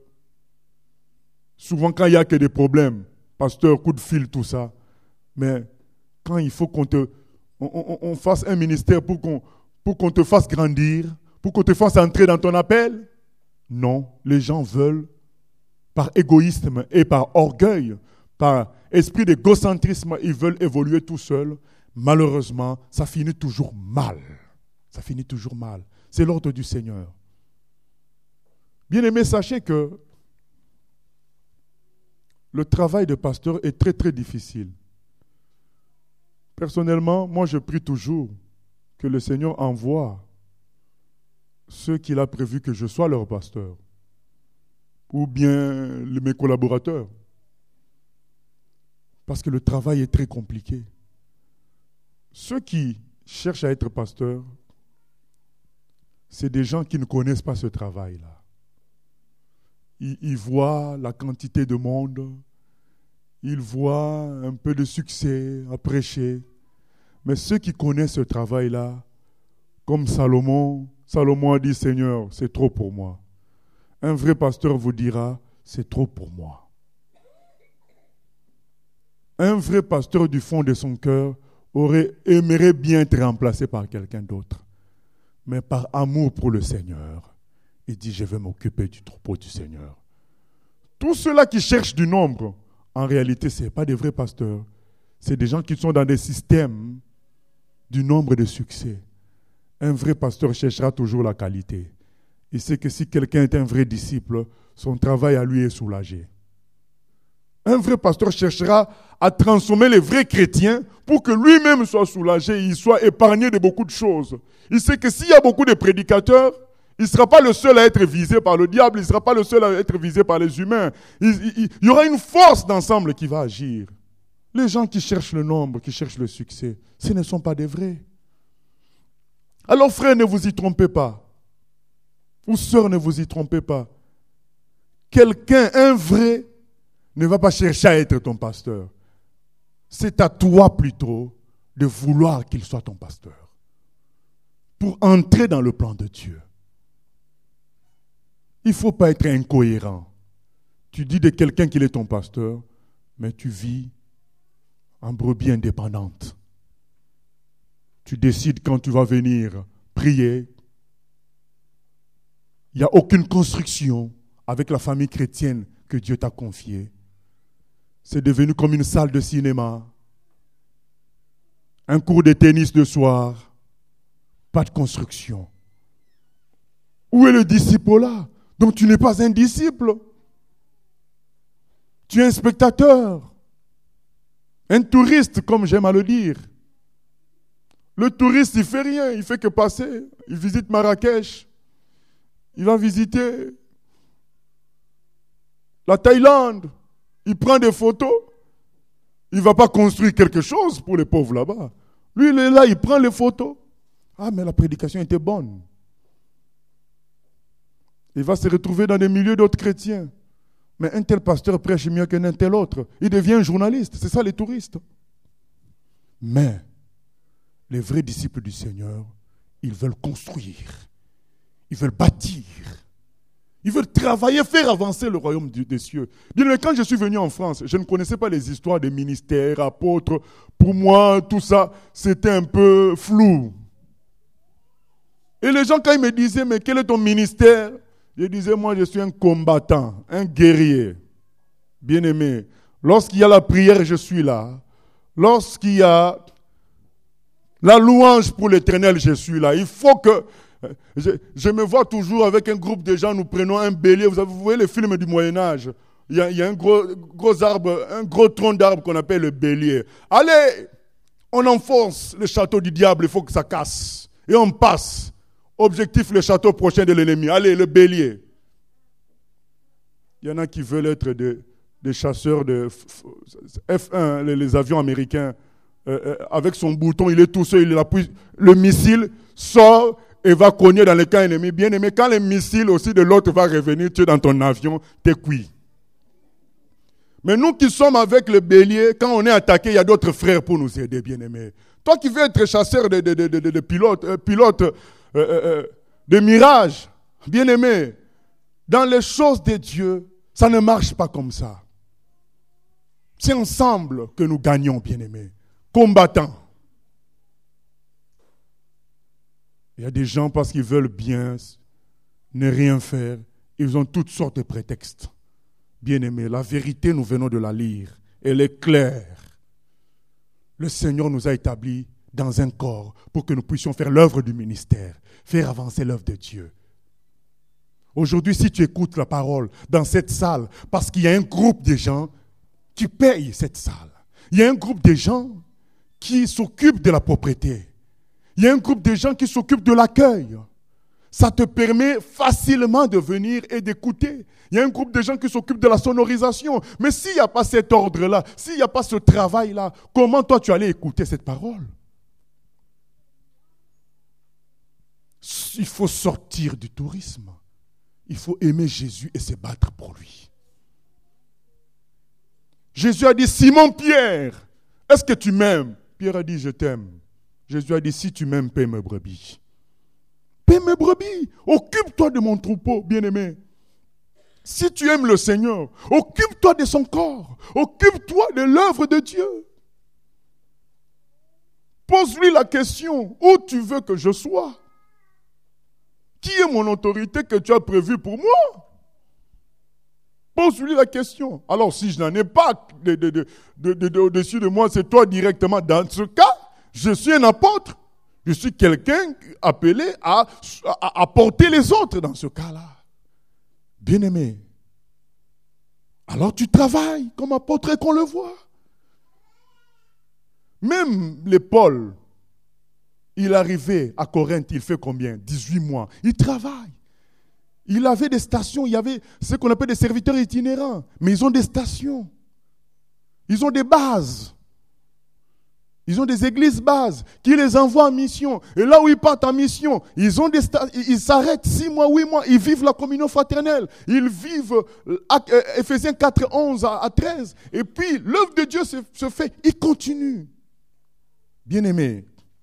Souvent, quand il n'y a que des problèmes, pasteur, coup de fil, tout ça. Mais quand il faut qu'on fasse un ministère pour qu'on te fasse grandir, pour qu'on te fasse entrer dans ton appel, non, les gens veulent, par égoïsme et par orgueil, par esprit d'égocentrisme, ils veulent évoluer tout seuls. Malheureusement, ça finit toujours mal. Ça finit toujours mal. C'est l'ordre du Seigneur. Bien-aimés, sachez que le travail de pasteur est très très difficile. Personnellement, moi je prie toujours que le Seigneur envoie ceux qu'il a prévu que je sois leur pasteur, ou bien mes collaborateurs. Parce que le travail est très compliqué. Ceux qui cherchent à être pasteurs, c'est des gens qui ne connaissent pas ce travail-là. Ils voient la quantité de monde, ils voient un peu de succès à prêcher. Mais ceux qui connaissent ce travail-là, comme Salomon a dit, Seigneur, c'est trop pour moi. Un vrai pasteur vous dira, c'est trop pour moi. Un vrai pasteur du fond de son cœur aimerait bien être remplacé par quelqu'un d'autre. Mais par amour pour le Seigneur, il dit, je vais m'occuper du troupeau du Seigneur. Tous ceux-là qui cherchent du nombre, en réalité, ce n'est pas des vrais pasteurs. C'est des gens qui sont dans des systèmes du nombre de succès. Un vrai pasteur cherchera toujours la qualité. Il sait que si quelqu'un est un vrai disciple, son travail à lui est soulagé. Un vrai pasteur cherchera à transformer les vrais chrétiens pour que lui-même soit soulagé, il soit épargné de beaucoup de choses. Il sait que s'il y a beaucoup de prédicateurs, il ne sera pas le seul à être visé par le diable, il ne sera pas le seul à être visé par les humains. Il y aura une force d'ensemble qui va agir. Les gens qui cherchent le nombre, qui cherchent le succès, ce ne sont pas des vrais. Alors frères, ne vous y trompez pas. Ou sœurs, ne vous y trompez pas. Quelqu'un, un vrai, ne va pas chercher à être ton pasteur. C'est à toi plutôt de vouloir qu'il soit ton pasteur. Pour entrer dans le plan de Dieu. Il ne faut pas être incohérent. Tu dis de quelqu'un qu'il est ton pasteur, mais tu vis en brebis indépendante. Tu décides quand tu vas venir prier. Il n'y a aucune construction avec la famille chrétienne que Dieu t'a confiée. C'est devenu comme une salle de cinéma, un cours de tennis de soir, pas de construction. Où est le disciple-là? Donc tu n'es pas un disciple. Tu es un spectateur. Un touriste, comme j'aime à le dire. Le touriste, il ne fait rien, il ne fait que passer. Il visite Marrakech. Il va visiter la Thaïlande. Il prend des photos. Il ne va pas construire quelque chose pour les pauvres là-bas. Lui, il est là, il prend les photos. Ah, mais la prédication était bonne. Il va se retrouver dans des milieux d'autres chrétiens. Mais un tel pasteur prêche mieux qu'un tel autre. Il devient un journaliste. C'est ça les touristes. Mais les vrais disciples du Seigneur, ils veulent construire. Ils veulent bâtir. Ils veulent travailler, faire avancer le royaume des cieux. Bien, mais quand je suis venu en France, je ne connaissais pas les histoires des ministères, apôtres. Pour moi, tout ça, c'était un peu flou. Et les gens, quand ils me disaient, mais quel est ton ministère? Je disais, moi, je suis un combattant, un guerrier, bien-aimé. Lorsqu'il y a la prière, je suis là. Lorsqu'il y a la louange pour l'Éternel, je suis là. Il faut que... Je me vois toujours avec un groupe de gens, nous prenons un bélier. Vous voyez les films du Moyen-Âge. Il y a un gros arbre, un gros tronc d'arbre qu'on appelle le bélier. Allez, on enfonce le château du diable, il faut que ça casse. Et on passe. Objectif, le château prochain de l'ennemi. Allez, le bélier. Il y en a qui veulent être des chasseurs de F-1, les avions américains. Avec son bouton, il est tout seul, il appuie. Le missile sort et va cogner dans le camp ennemi. Bien aimé, quand le missile aussi de l'autre va revenir, tu es dans ton avion, t'es cuit. Mais nous qui sommes avec le bélier, quand on est attaqué, il y a d'autres frères pour nous aider, bien aimé. Toi qui veux être chasseur de pilote, de mirage, bien aimé, dans les choses de Dieu, ça ne marche pas comme ça. C'est ensemble que nous gagnons, bien aimé. Combattants. Il y a des gens, parce qu'ils veulent bien ne rien faire, ils ont toutes sortes de prétextes. Bien aimé, la vérité, nous venons de la lire. Elle est claire. Le Seigneur nous a établis dans un corps pour que nous puissions faire l'œuvre du ministère, faire avancer l'œuvre de Dieu. Aujourd'hui, si tu écoutes la parole dans cette salle, parce qu'il y a un groupe de gens qui payent cette salle. Il y a un groupe de gens qui s'occupent de la propriété. Il y a un groupe de gens qui s'occupent de l'accueil. Ça te permet facilement de venir et d'écouter. Il y a un groupe de gens qui s'occupent de la sonorisation. Mais s'il n'y a pas cet ordre-là, s'il n'y a pas ce travail-là, comment toi tu allais écouter cette parole? Il faut sortir du tourisme. Il faut aimer Jésus et se battre pour lui. Jésus a dit, Simon Pierre, est-ce que tu m'aimes? Pierre a dit, je t'aime. Jésus a dit, si tu m'aimes, paie mes brebis. Paie mes brebis. Occupe-toi de mon troupeau, bien-aimé. Si tu aimes le Seigneur, occupe-toi de son corps. Occupe-toi de l'œuvre de Dieu. Pose-lui la question, où tu veux que je sois? Qui est mon autorité que tu as prévue pour moi? Pose-lui la question. Alors, si je n'en ai pas au-dessus de moi, c'est toi directement. Dans ce cas, je suis un apôtre. Je suis quelqu'un appelé à porter les autres dans ce cas-là. Bien-aimé. Alors, tu travailles comme apôtre et qu'on le voit. Même les Paul, il arrivait à Corinthe, il fait combien? 18 mois. Il travaille. Il avait des stations, il y avait ce qu'on appelle des serviteurs itinérants. Mais ils ont des stations. Ils ont des bases. Ils ont des églises bases qui les envoient en mission. Et là où ils partent en mission, ils s'arrêtent 6 mois, 8 mois. Ils vivent la communion fraternelle. Ils vivent Ephésiens 4, 11 à 13. Et puis l'œuvre de Dieu se fait. Il continue. Bien-aimés,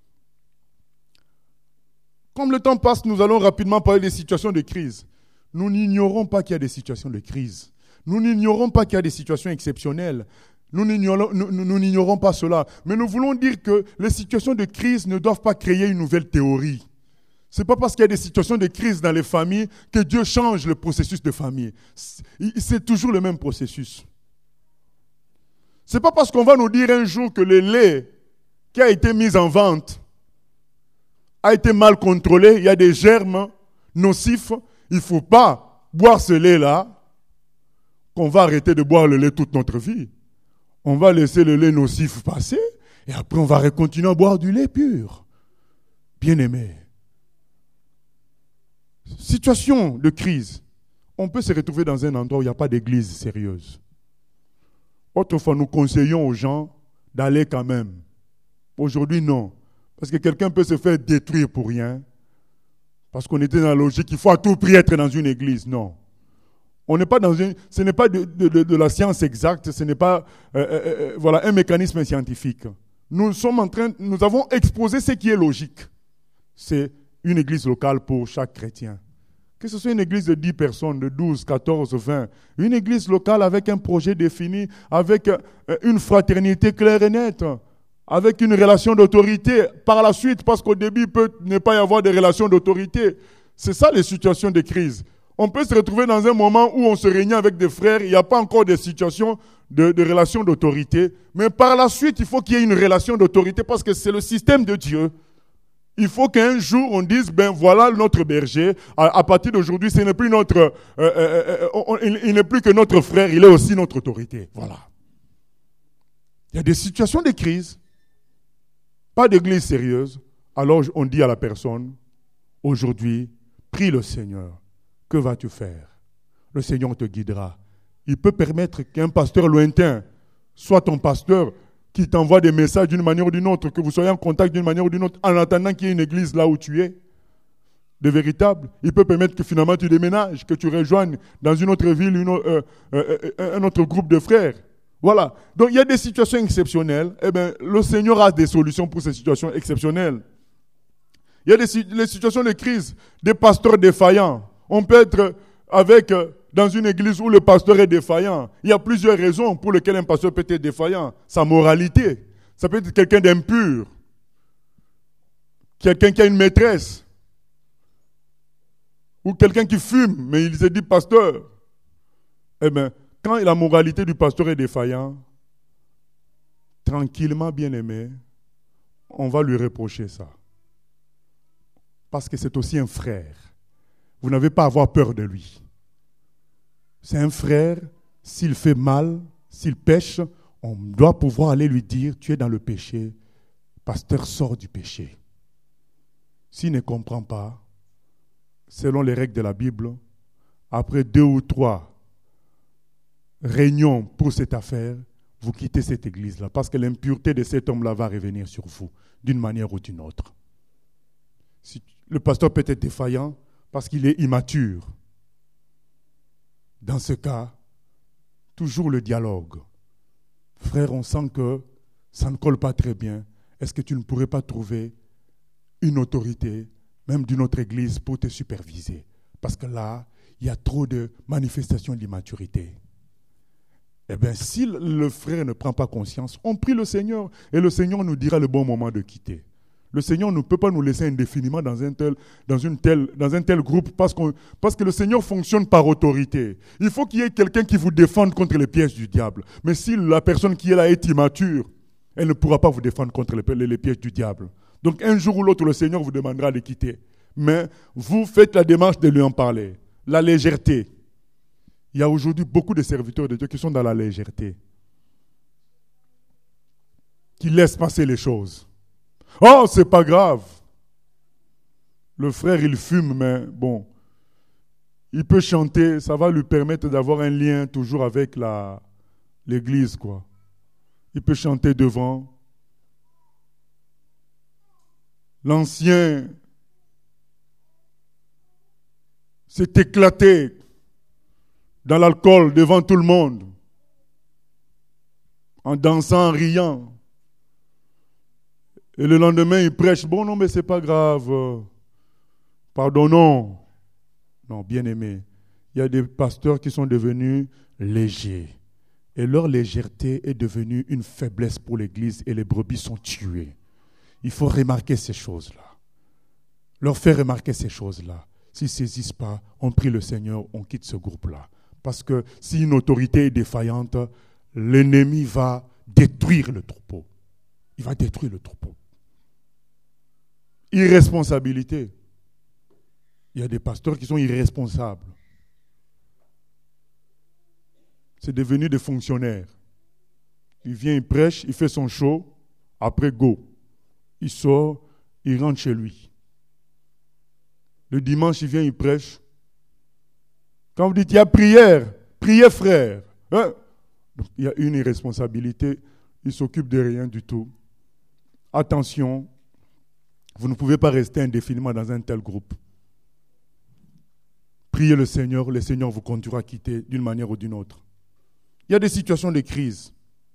comme le temps passe, nous allons rapidement parler des situations de crise. Nous n'ignorons pas qu'il y a des situations de crise. Nous n'ignorons pas qu'il y a des situations exceptionnelles. Nous n'ignorons pas cela. Mais nous voulons dire que les situations de crise ne doivent pas créer une nouvelle théorie. Ce n'est pas parce qu'il y a des situations de crise dans les familles que Dieu change le processus de famille. C'est toujours le même processus. Ce n'est pas parce qu'on va nous dire un jour que le lait qui a été mis en vente a été mal contrôlé, il y a des germes. nocif, il ne faut pas boire ce lait-là, qu'on va arrêter de boire le lait toute notre vie. On va laisser le lait nocif passer, et après on va continuer à boire du lait pur. Bien-aimé. Situation de crise. On peut se retrouver dans un endroit où il n'y a pas d'église sérieuse. Autrefois, nous conseillons aux gens d'aller quand même. Aujourd'hui, non. Parce que quelqu'un peut se faire détruire pour rien. Parce qu'on était dans la logique qu'il faut à tout prix être dans une église. Non. On n'est pas dans une, ce n'est pas de la science exacte, ce n'est pas voilà, un mécanisme scientifique. Nous avons exposé ce qui est logique. C'est une église locale pour chaque chrétien. Que ce soit une église de 10 personnes, de 12, 14, 20, une église locale avec un projet défini, avec une fraternité claire et nette, avec une relation d'autorité par la suite, parce qu'au début, il peut ne pas y avoir de relation d'autorité. C'est ça les situations de crise. On peut se retrouver dans un moment où on se réunit avec des frères, il n'y a pas encore de situation de relation d'autorité, mais par la suite, il faut qu'il y ait une relation d'autorité parce que c'est le système de Dieu. Il faut qu'un jour on dise, ben voilà notre berger, à partir d'aujourd'hui, ce n'est plus notre, il n'est plus que notre frère, il est aussi notre autorité. Voilà. Il y a des situations de crise, pas d'église sérieuse, alors on dit à la personne, aujourd'hui, prie le Seigneur, que vas-tu faire? Le Seigneur te guidera. Il peut permettre qu'un pasteur lointain soit ton pasteur, qui t'envoie des messages d'une manière ou d'une autre, que vous soyez en contact d'une manière ou d'une autre, en attendant qu'il y ait une église là où tu es, de véritable. Il peut permettre que finalement tu déménages, que tu rejoignes dans une autre ville, un autre groupe de frères. Voilà. Donc il y a des situations exceptionnelles. Eh bien, le Seigneur a des solutions pour ces situations exceptionnelles. Il y a les situations de crise, des pasteurs défaillants. On peut être avec... dans une église où le pasteur est défaillant. Il y a plusieurs raisons pour lesquelles un pasteur peut être défaillant. Sa moralité. Ça peut être quelqu'un d'impur. Quelqu'un qui a une maîtresse. Ou quelqu'un qui fume, mais il se dit pasteur. Eh bien, quand la moralité du pasteur est défaillante, tranquillement, bien-aimé, on va lui reprocher ça. Parce que c'est aussi un frère. Vous n'avez pas à avoir peur de lui. C'est un frère, s'il fait mal, s'il pêche, on doit pouvoir aller lui dire, tu es dans le péché, pasteur, sors du péché. S'il ne comprend pas, selon les règles de la Bible, après 2 ou 3 réunions pour cette affaire, vous quittez cette église-là, parce que l'impureté de cet homme-là va revenir sur vous, d'une manière ou d'une autre. Le pasteur peut être défaillant parce qu'il est immature. Dans ce cas, toujours le dialogue. Frère, on sent que ça ne colle pas très bien. Est-ce que tu ne pourrais pas trouver une autorité, même d'une autre église, pour te superviser? Parce que là, il y a trop de manifestations d'immaturité. Eh bien, si le frère ne prend pas conscience, on prie le Seigneur et le Seigneur nous dira le bon moment de quitter. Le Seigneur ne peut pas nous laisser indéfiniment dans un tel groupe parce que le Seigneur fonctionne par autorité. Il faut qu'il y ait quelqu'un qui vous défende contre les pièges du diable. Mais si la personne qui est là est immature, elle ne pourra pas vous défendre contre les pièges du diable. Donc un jour ou l'autre, le Seigneur vous demandera de quitter. Mais vous faites la démarche de lui en parler. La légèreté. Il y a aujourd'hui beaucoup de serviteurs de Dieu qui sont dans la légèreté. Qui laissent passer les choses. Oh, c'est pas grave. Le frère, il fume, mais bon, il peut chanter, ça va lui permettre d'avoir un lien toujours avec l'église, quoi. Il peut chanter devant. L'ancien s'est éclaté dans l'alcool devant tout le monde, en dansant, en riant. Et le lendemain, il prêche, bon non, mais c'est pas grave, pardonnons. Non, bien-aimé, il y a des pasteurs qui sont devenus légers. Et leur légèreté est devenue une faiblesse pour l'Église et les brebis sont tuées. Il faut remarquer ces choses-là. Leur faire remarquer ces choses-là. S'ils ne saisissent pas, on prie le Seigneur, on quitte ce groupe-là. Parce que si une autorité est défaillante, l'ennemi va détruire le troupeau. Il va détruire le troupeau. Irresponsabilité. Il y a des pasteurs qui sont irresponsables. C'est devenu des fonctionnaires. Il vient, il prêche, il fait son show, après go. Il sort, il rentre chez lui. Le dimanche, il vient, il prêche. Quand vous dites, il y a prière, priez frère. Hein? Donc, il y a une irresponsabilité, il ne s'occupe de rien du tout. Attention, vous ne pouvez pas rester indéfiniment dans un tel groupe. Priez le Seigneur vous conduira à quitter d'une manière ou d'une autre. Il y a des situations de crise,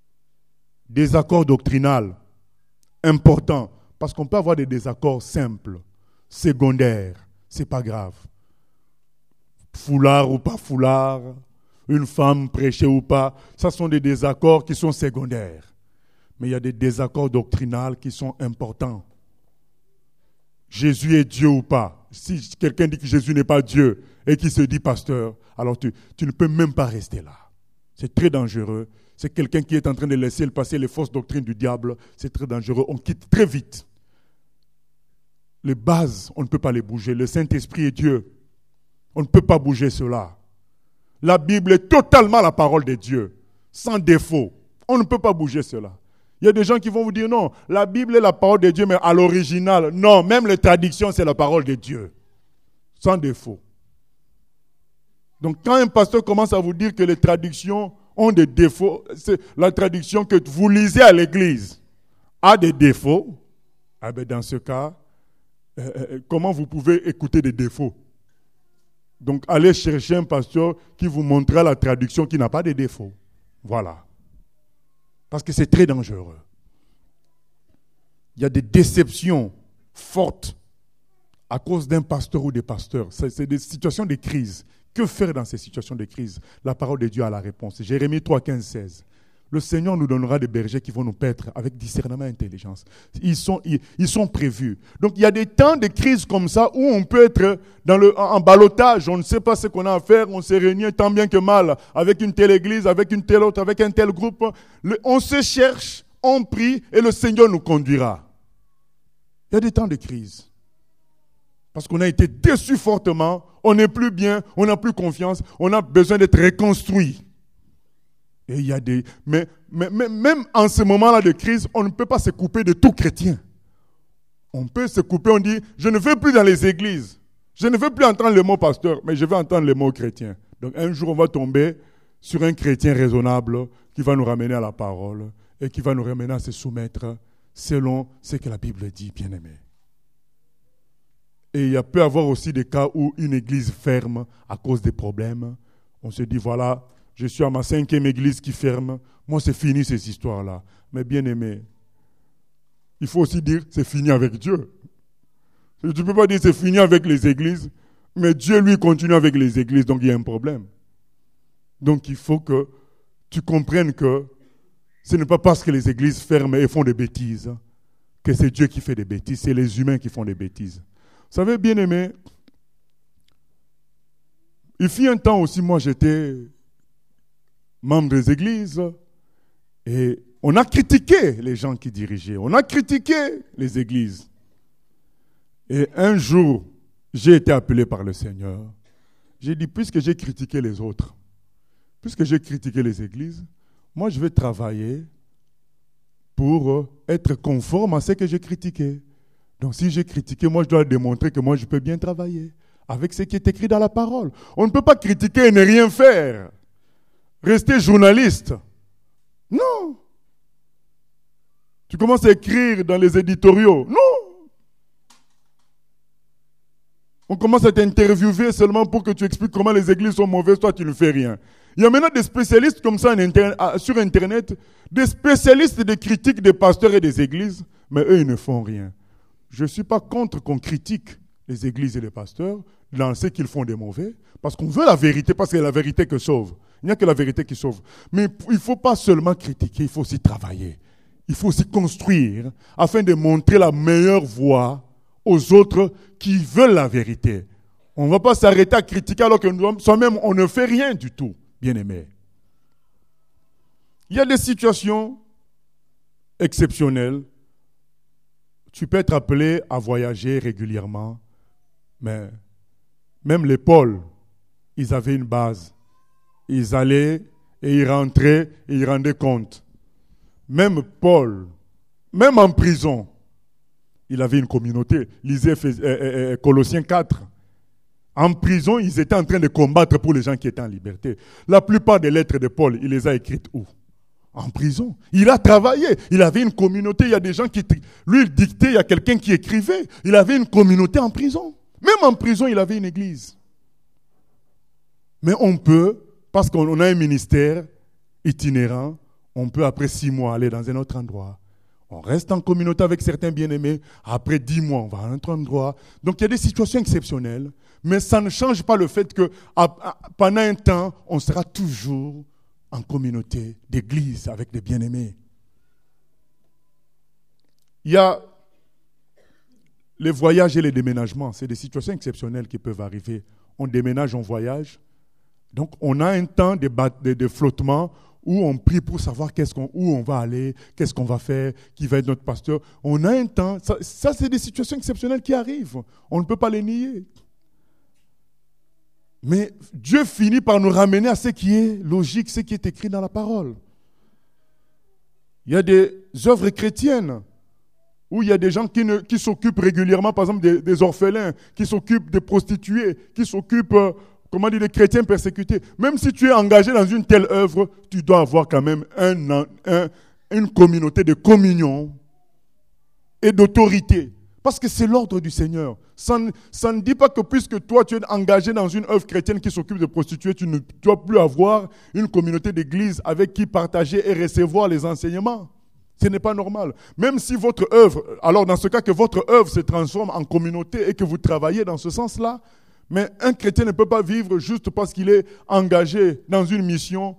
des accords doctrinaux importants, parce qu'on peut avoir des désaccords simples, secondaires, c'est pas grave. Foulard ou pas foulard, une femme prêchée ou pas, ça sont des désaccords qui sont secondaires. Mais il y a des désaccords doctrinaux qui sont importants. Jésus est Dieu ou pas. Si quelqu'un dit que Jésus n'est pas Dieu et qu'il se dit pasteur, alors tu ne peux même pas rester là. C'est très dangereux. C'est quelqu'un qui est en train de laisser passer les fausses doctrines du diable. C'est très dangereux. On quitte très vite. Les bases, on ne peut pas les bouger. Le Saint-Esprit est Dieu. On ne peut pas bouger cela. La Bible est totalement la parole de Dieu, sans défaut. On ne peut pas bouger cela. Il y a des gens qui vont vous dire non, la Bible est la parole de Dieu, mais à l'original, non, même les traductions, c'est la parole de Dieu, sans défaut. Donc quand un pasteur commence à vous dire que les traductions ont des défauts, c'est la traduction que vous lisez à l'église a des défauts, ah ben dans ce cas, comment vous pouvez écouter des défauts? Donc allez chercher un pasteur qui vous montrera la traduction qui n'a pas de défauts. Voilà. Parce que c'est très dangereux. Il y a des déceptions fortes à cause d'un pasteur ou des pasteurs. C'est des situations de crise. Que faire dans ces situations de crise? La parole de Dieu a la réponse. Jérémie 3, 15, 16. Le Seigneur nous donnera des bergers qui vont nous paître avec discernement et intelligence. Ils sont prévus. Donc il y a des temps de crise comme ça où on peut être en ballottage. On ne sait pas ce qu'on a à faire. On s'est réunis tant bien que mal avec une telle église, avec une telle autre, avec un tel groupe. On se cherche, on prie et le Seigneur nous conduira. Il y a des temps de crise. Parce qu'on a été déçus fortement, on n'est plus bien, on n'a plus confiance, on a besoin d'être reconstruit. Et il y a des... Mais même en ce moment-là de crise, on ne peut pas se couper de tout chrétien. On peut se couper, on dit, je ne veux plus dans les églises. Je ne veux plus entendre le mot pasteur, mais je veux entendre le mot chrétien. Donc un jour, on va tomber sur un chrétien raisonnable qui va nous ramener à la parole et qui va nous ramener à se soumettre selon ce que la Bible dit, bien-aimés. Et il peut y avoir aussi des cas où une église ferme à cause des problèmes. On se dit, voilà, je suis à ma 5e église qui ferme. Moi, c'est fini ces histoires-là. Mais bien aimé, il faut aussi dire, c'est fini avec Dieu. Tu ne peux pas dire, c'est fini avec les églises. Mais Dieu, lui, continue avec les églises, donc il y a un problème. Donc il faut que tu comprennes que ce n'est pas parce que les églises ferment et font des bêtises que c'est Dieu qui fait des bêtises, c'est les humains qui font des bêtises. Vous savez, bien aimé, il fut un temps aussi, moi j'étais membre des églises et on a critiqué les gens qui dirigeaient, on a critiqué les églises. Et un jour, j'ai été appelé par le Seigneur. J'ai dit, puisque j'ai critiqué les autres, puisque j'ai critiqué les églises, moi je vais travailler pour être conforme à ce que j'ai critiqué. Donc si j'ai critiqué, moi je dois démontrer que moi je peux bien travailler avec ce qui est écrit dans la parole. On ne peut pas critiquer et ne rien faire. Rester journaliste. Non. Tu commences à écrire dans les éditoriaux. Non. On commence à t'interviewer seulement pour que tu expliques comment les églises sont mauvaises, toi tu ne fais rien. Il y a maintenant des spécialistes comme ça sur Internet, des spécialistes de critique des pasteurs et des églises, mais eux ils ne font rien. Je ne suis pas contre qu'on critique les églises et les pasteurs dans ce qu'ils font de mauvais, parce qu'on veut la vérité, parce que c'est la vérité qui sauve. Il n'y a que la vérité qui sauve. Mais il ne faut pas seulement critiquer, il faut aussi travailler. Il faut aussi construire afin de montrer la meilleure voie aux autres qui veulent la vérité. On ne va pas s'arrêter à critiquer alors que nous soi-même, on ne fait rien du tout, bien-aimés. Il y a des situations exceptionnelles. Tu peux être appelé à voyager régulièrement, mais Même les Paul, ils avaient une base. Ils allaient et ils rentraient et ils rendaient compte. Même Paul, même en prison, il avait une communauté. Lisez Colossiens 4. En prison, ils étaient en train de combattre pour les gens qui étaient en liberté. La plupart des lettres de Paul, il les a écrites où? En prison. Il a travaillé. Il avait une communauté. Il y a des gens qui... Lui, il dictait. Il y a quelqu'un qui écrivait. Il avait une communauté en prison. Même en prison, il avait une église. Mais on peut, parce qu'on a un ministère itinérant, on peut après 6 mois aller dans un autre endroit. On reste en communauté avec certains bien-aimés. Après 10 mois, on va à un autre endroit. Donc il y a des situations exceptionnelles. Mais ça ne change pas le fait que pendant un temps, on sera toujours en communauté d'église avec des bien-aimés. Il y a les voyages et les déménagements. C'est des situations exceptionnelles qui peuvent arriver. On déménage, on voyage. Donc on a un temps de flottement où on prie pour savoir où on va aller, qu'est-ce qu'on va faire, qui va être notre pasteur. On a un temps, ça c'est des situations exceptionnelles qui arrivent. On ne peut pas les nier. Mais Dieu finit par nous ramener à ce qui est logique, ce qui est écrit dans la parole. Il y a des œuvres chrétiennes où il y a des gens qui s'occupent régulièrement, par exemple des orphelins, qui s'occupent des prostituées, qui s'occupent... des chrétiens persécutés. Même si tu es engagé dans une telle œuvre, tu dois avoir quand même une communauté de communion et d'autorité. Parce que c'est l'ordre du Seigneur. Ça ne dit pas que puisque toi tu es engagé dans une œuvre chrétienne qui s'occupe de prostituées, tu ne dois plus avoir une communauté d'église avec qui partager et recevoir les enseignements. Ce n'est pas normal. Même si votre œuvre, alors dans ce cas que votre œuvre se transforme en communauté et que vous travaillez dans ce sens-là, mais un chrétien ne peut pas vivre juste parce qu'il est engagé dans une mission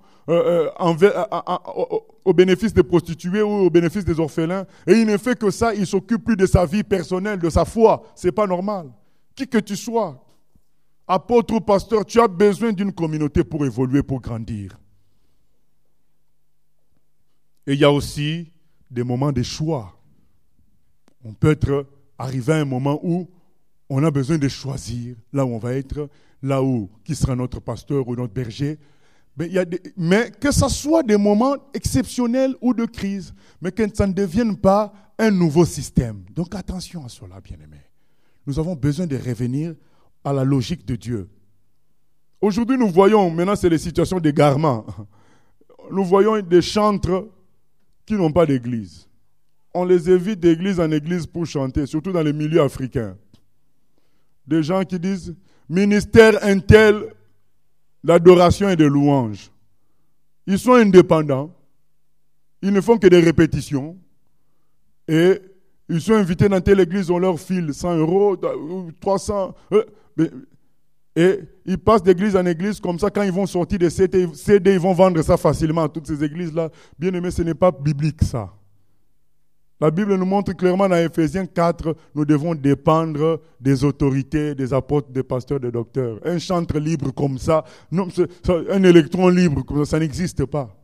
au bénéfice des prostituées ou au bénéfice des orphelins. Et il ne fait que ça, il ne s'occupe plus de sa vie personnelle, de sa foi. Ce n'est pas normal. Qui que tu sois, apôtre ou pasteur, tu as besoin d'une communauté pour évoluer, pour grandir. Et il y a aussi des moments de choix. On peut arrivé à un moment où on a besoin de choisir là où on va être, là où, qui sera notre pasteur ou notre berger. Mais que ce soit des moments exceptionnels ou de crise, mais que ça ne devienne pas un nouveau système. Donc attention à cela, bien-aimés. Nous avons besoin de revenir à la logique de Dieu. Aujourd'hui, nous voyons, maintenant c'est les situations d'égarement. Nous voyons des chantres qui n'ont pas d'église. On les évite d'église en église pour chanter, surtout dans les milieux africains. Des gens qui disent ministère intel d'adoration et de louange. Ils sont indépendants. Ils ne font que des répétitions. Et ils sont invités dans telle église, on leur file 100 €, 300. Et ils passent d'église en église comme ça. Quand ils vont sortir des CD, ils vont vendre ça facilement à toutes ces églises-là. Bien aimé, ce n'est pas biblique ça. La Bible nous montre clairement dans Ephésiens 4, nous devons dépendre des autorités, des apôtres, des pasteurs, des docteurs. Un chantre libre comme ça, non, un électron libre comme ça n'existe pas.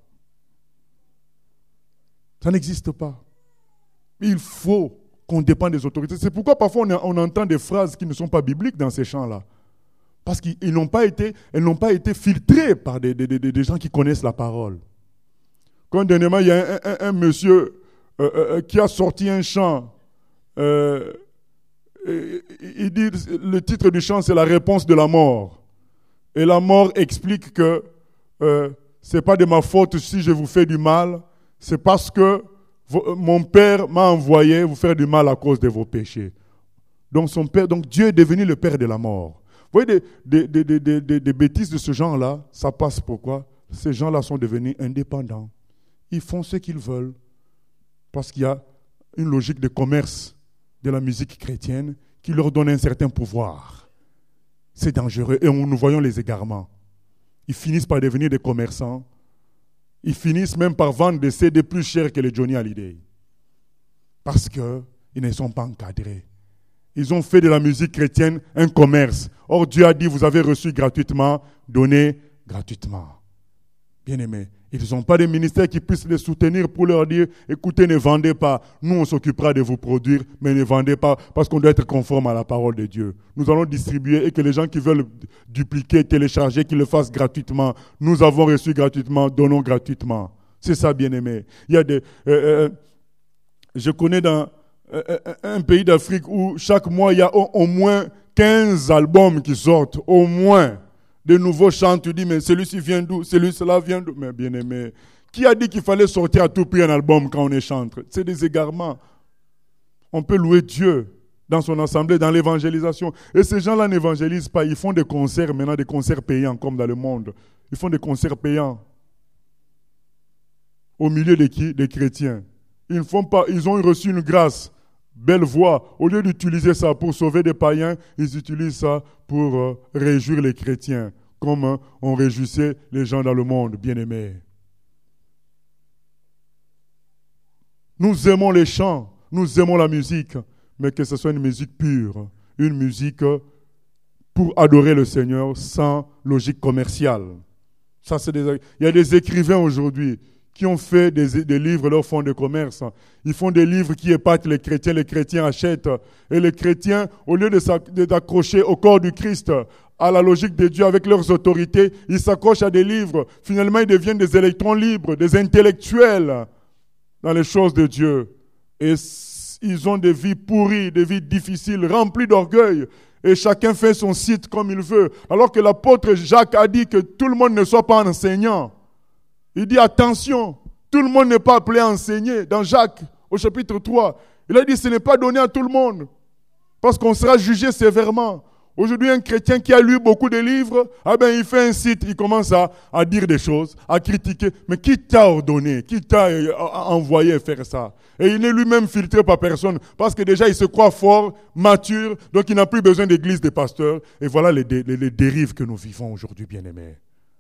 Ça n'existe pas. Il faut qu'on dépende des autorités. C'est pourquoi parfois on entend des phrases qui ne sont pas bibliques dans ces chants-là. Parce qu'elles n'ont pas été filtrées par des gens qui connaissent la parole. Quand dernièrement, il y a un monsieur qui a sorti un chant. Il dit, le titre du chant, c'est la réponse de la mort. Et la mort explique que c'est pas de ma faute si je vous fais du mal, c'est parce que mon père m'a envoyé vous faire du mal à cause de vos péchés. Donc Dieu est devenu le père de la mort. Vous voyez, des bêtises de ce genre-là, ça passe pourquoi? Ces gens-là sont devenus indépendants. Ils font ce qu'ils veulent. Parce qu'il y a une logique de commerce de la musique chrétienne qui leur donne un certain pouvoir. C'est dangereux. Et nous voyons les égarements. Ils finissent par devenir des commerçants. Ils finissent même par vendre des CD plus chers que les Johnny Hallyday. Parce qu'ils ne sont pas encadrés. Ils ont fait de la musique chrétienne un commerce. Or, Dieu a dit, vous avez reçu gratuitement, donnez gratuitement. Bien-aimés, ils n'ont pas de ministère qui puisse les soutenir pour leur dire, écoutez, ne vendez pas. Nous, on s'occupera de vous produire, mais ne vendez pas parce qu'on doit être conforme à la parole de Dieu. Nous allons distribuer et que les gens qui veulent dupliquer, télécharger, qu'ils le fassent gratuitement. Nous avons reçu gratuitement, donnons gratuitement. C'est ça, bien-aimés. Il y a des... je connais dans un pays d'Afrique où chaque mois, il y a au moins 15 albums qui sortent, au moins. De nouveaux chants, tu dis, mais celui-ci vient d'où? Celui-là vient d'où? Mais bien-aimé, qui a dit qu'il fallait sortir à tout prix un album quand on est chantre? C'est des égarements. On peut louer Dieu dans son assemblée, dans l'évangélisation. Et ces gens-là n'évangélisent pas. Ils font des concerts maintenant, des concerts payants comme dans le monde. Ils font des concerts payants. Au milieu de qui? Des chrétiens. Ils ne font pas, ils ont reçu une grâce. Belle voix. Au lieu d'utiliser ça pour sauver des païens, ils utilisent ça pour réjouir les chrétiens, comme on réjouissait les gens dans le monde, bien-aimés. Nous aimons les chants, nous aimons la musique, mais que ce soit une musique pure, une musique pour adorer le Seigneur sans logique commerciale. Ça, il y a des écrivains aujourd'hui qui ont fait des livres leur fonds de commerce. Ils font des livres qui épatent les chrétiens achètent. Et les chrétiens, au lieu de s'accrocher au corps du Christ, à la logique de Dieu avec leurs autorités, ils s'accrochent à des livres. Finalement, ils deviennent des électrons libres, des intellectuels dans les choses de Dieu. Et ils ont des vies pourries, des vies difficiles, remplies d'orgueil. Et chacun fait son site comme il veut. Alors que l'apôtre Jacques a dit que tout le monde ne soit pas enseignant. Il dit attention, tout le monde n'est pas appelé à enseigner. Dans Jacques, au chapitre 3, il a dit ce n'est pas donné à tout le monde. Parce qu'on sera jugé sévèrement. Aujourd'hui, un chrétien qui a lu beaucoup de livres, il fait un site, il commence à dire des choses, à critiquer. Mais qui t'a ordonné? Qui t'a envoyé faire ça? Et il n'est lui-même filtré par personne. Parce que déjà, il se croit fort, mature, donc il n'a plus besoin d'église, de pasteurs. Et voilà les dérives que nous vivons aujourd'hui, bien-aimés.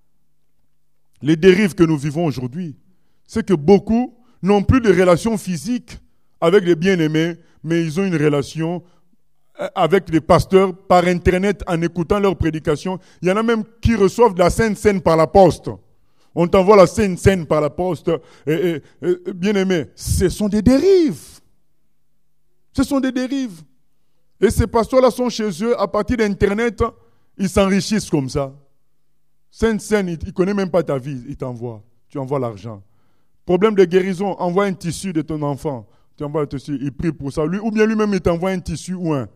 Les dérives que nous vivons aujourd'hui, c'est que beaucoup n'ont plus de relation physique avec les bien-aimés, mais ils ont une relation avec les pasteurs par Internet en écoutant leurs prédications. Il y en a même qui reçoivent de la Sainte Seine par la poste. On t'envoie la Sainte Seine par la poste. Bien-aimés, ce sont des dérives. Ce sont des dérives. Et ces pasteurs-là sont chez eux, à partir d'Internet, ils s'enrichissent comme ça. Sainte Seine, il ne connaît même pas ta vie, il t'envoie. Tu envoies l'argent. Problème de guérison, envoie un tissu de ton enfant. Tu envoies un tissu, il prie pour ça. Lui, ou bien lui-même, il t'envoie un tissu ou un.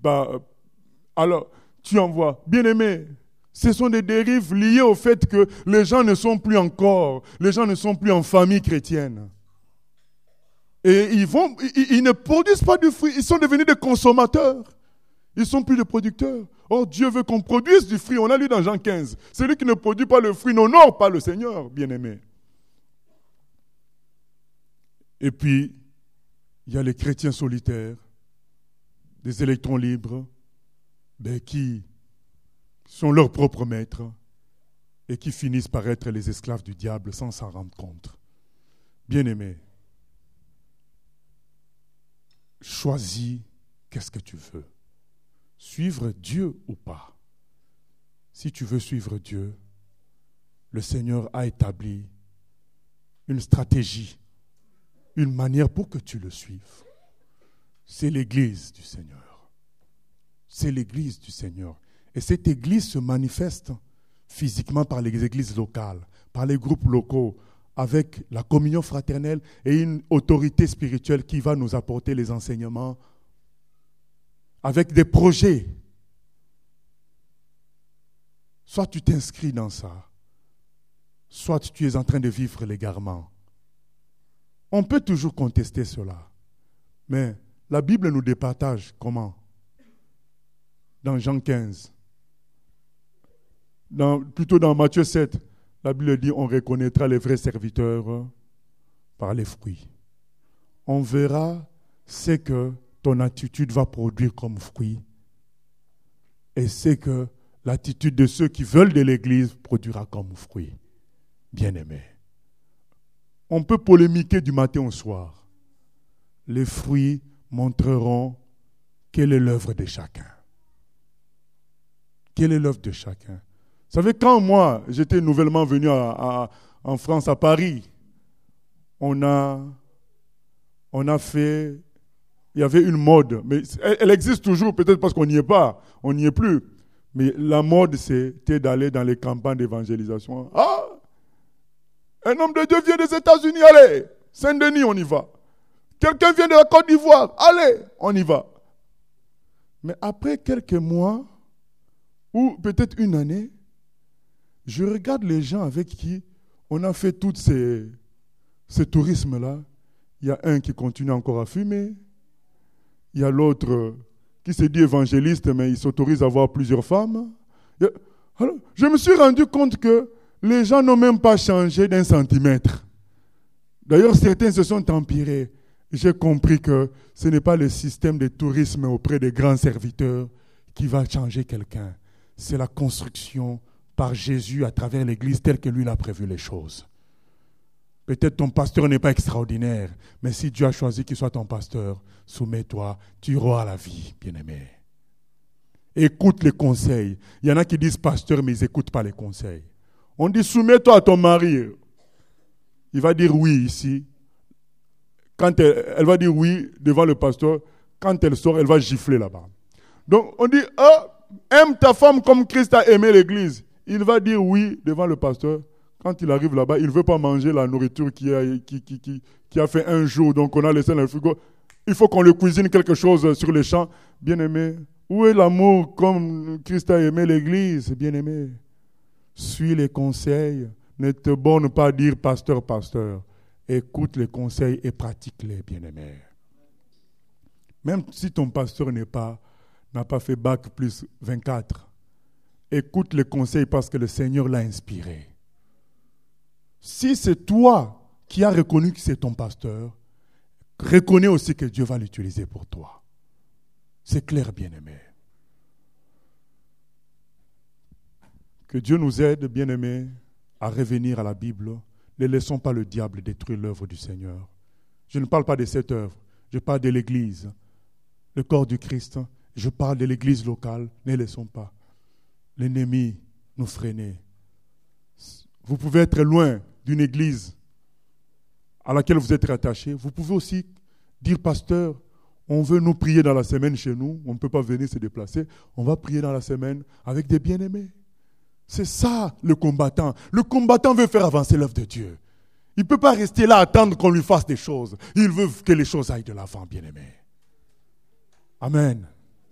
Alors, tu envoies. Bien-aimé, ce sont des dérives liées au fait que les gens ne sont plus en famille chrétienne. Et ils ne produisent pas du fruit, ils sont devenus des consommateurs. Ils ne sont plus des producteurs. Or, Dieu veut qu'on produise du fruit. On a lu dans Jean 15. Celui qui ne produit pas le fruit n'honore pas le Seigneur, bien-aimé. Et puis, il y a les chrétiens solitaires, des électrons libres, qui sont leurs propres maîtres et qui finissent par être les esclaves du diable sans s'en rendre compte. Bien-aimé, choisis qu'est-ce que tu veux. Suivre Dieu ou pas. Si tu veux suivre Dieu, le Seigneur a établi une stratégie, une manière pour que tu le suives. C'est l'Église du Seigneur. C'est l'Église du Seigneur. Et cette Église se manifeste physiquement par les églises locales, par les groupes locaux, avec la communion fraternelle et une autorité spirituelle qui va nous apporter les enseignements avec des projets. Soit tu t'inscris dans ça, soit tu es en train de vivre l'égarement. On peut toujours contester cela, mais la Bible nous départage comment? Dans Jean 15, plutôt dans Matthieu 7, la Bible dit on reconnaîtra les vrais serviteurs par les fruits. On verra ce que ton attitude va produire comme fruit. Et c'est que l'attitude de ceux qui veulent de l'Église produira comme fruit. Bien-aimé. On peut polémiquer du matin au soir. Les fruits montreront quelle est l'œuvre de chacun. Quelle est l'œuvre de chacun? Vous savez, quand moi, j'étais nouvellement venu en France, à Paris, on a fait, il y avait une mode, mais elle existe toujours, peut-être parce qu'on n'y est pas, on n'y est plus. Mais la mode, c'était d'aller dans les campagnes d'évangélisation. Ah, un homme de Dieu vient des États-Unis, allez, Saint-Denis, on y va. Quelqu'un vient de la Côte d'Ivoire, allez, on y va. Mais après quelques mois, ou peut-être une année, je regarde les gens avec qui on a fait tout ce tourisme-là. Il y a un qui continue encore à fumer. Il y a l'autre qui se dit évangéliste, mais il s'autorise à avoir plusieurs femmes. Alors, je me suis rendu compte que les gens n'ont même pas changé d'un centimètre. D'ailleurs, certains se sont empirés. J'ai compris que ce n'est pas le système de tourisme auprès des grands serviteurs qui va changer quelqu'un. C'est la construction par Jésus à travers l'Église telle que lui l'a prévu les choses. Peut-être ton pasteur n'est pas extraordinaire, mais si Dieu a choisi qu'il soit ton pasteur, soumets-toi, tu auras la vie, bien-aimé. Écoute les conseils. Il y en a qui disent pasteur, mais ils n'écoutent pas les conseils. On dit soumets-toi à ton mari. Il va dire oui ici. Quand elle va dire oui devant le pasteur, quand elle sort, elle va gifler là-bas. Donc on dit, aime ta femme comme Christ a aimé l'Église. Il va dire oui devant le pasteur. Quand il arrive là-bas, il ne veut pas manger la nourriture qui a fait un jour, donc on a laissé dans le frigo. Il faut qu'on lui cuisine quelque chose sur les champs. Bien-aimé, où est l'amour comme Christ a aimé l'Église, bien-aimé? Suis les conseils. Ne te borne pas à dire pasteur, pasteur. Écoute les conseils et pratique-les, bien-aimé. Même si ton pasteur n'a pas fait bac plus 24, écoute les conseils parce que le Seigneur l'a inspiré. Si c'est toi qui as reconnu que c'est ton pasteur, reconnais aussi que Dieu va l'utiliser pour toi. C'est clair, bien-aimé. Que Dieu nous aide, bien-aimés, à revenir à la Bible. Ne laissons pas le diable détruire l'œuvre du Seigneur. Je ne parle pas de cette œuvre, je parle de l'Église, le corps du Christ. Je parle de l'Église locale. Ne laissons pas l'ennemi nous freiner. Vous pouvez être loin d'une église à laquelle vous êtes rattaché. Vous pouvez aussi dire, pasteur, on veut nous prier dans la semaine chez nous. On ne peut pas venir se déplacer. On va prier dans la semaine avec des bien-aimés. C'est ça le combattant. Le combattant veut faire avancer l'œuvre de Dieu. Il ne peut pas rester là, attendre qu'on lui fasse des choses. Il veut que les choses aillent de l'avant, bien-aimés. Amen.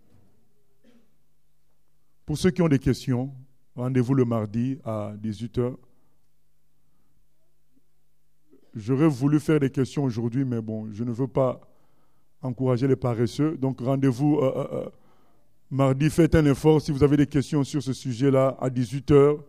Pour ceux qui ont des questions, rendez-vous le mardi à 18h. J'aurais voulu faire des questions aujourd'hui, mais bon, je ne veux pas encourager les paresseux. Donc rendez-vous mardi, faites un effort. Si vous avez des questions sur ce sujet-là, à 18h,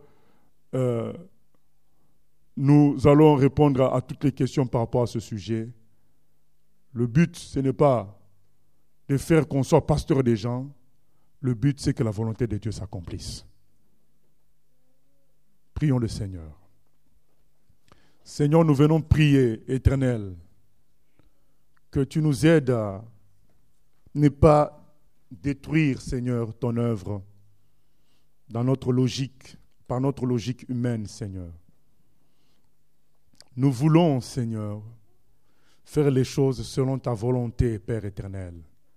nous allons répondre à toutes les questions par rapport à ce sujet. Le but, ce n'est pas de faire qu'on soit pasteur des gens. Le but, c'est que la volonté de Dieu s'accomplisse. Prions le Seigneur. Seigneur, nous venons prier, Éternel, que tu nous aides à ne pas détruire, Seigneur, ton œuvre dans notre logique, par notre logique humaine, Seigneur. Nous voulons, Seigneur, faire les choses selon ta volonté, Père éternel.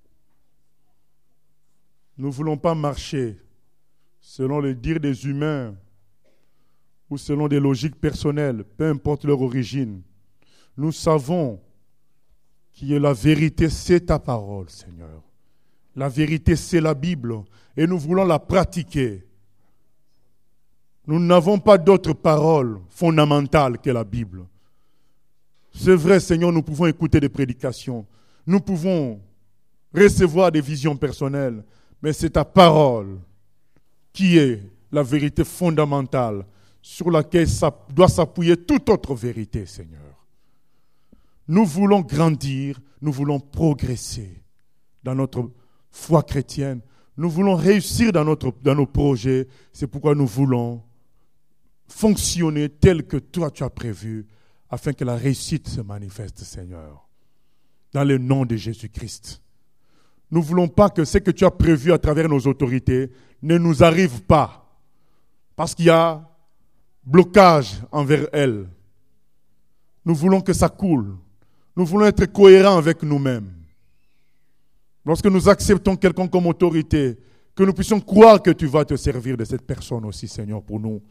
Nous ne voulons pas marcher selon les dires des humains ou selon des logiques personnelles, peu importe leur origine. Nous savons que la vérité, c'est ta parole, Seigneur. La vérité, c'est la Bible, et nous voulons la pratiquer. Nous n'avons pas d'autre parole fondamentale que la Bible. C'est vrai, Seigneur, nous pouvons écouter des prédications, nous pouvons recevoir des visions personnelles, mais c'est ta parole qui est la vérité fondamentale sur laquelle doit s'appuyer toute autre vérité, Seigneur. Nous voulons grandir, nous voulons progresser dans notre foi chrétienne. Nous voulons réussir dans nos projets. C'est pourquoi nous voulons fonctionner tel que toi tu as prévu, afin que la réussite se manifeste, Seigneur. Dans le nom de Jésus-Christ. Nous ne voulons pas que ce que tu as prévu à travers nos autorités ne nous arrive pas. Parce qu'il y a blocage envers elle. Nous voulons que ça coule. Nous voulons être cohérents avec nous-mêmes. Lorsque nous acceptons quelqu'un comme autorité, que nous puissions croire que tu vas te servir de cette personne aussi, Seigneur, pour nous.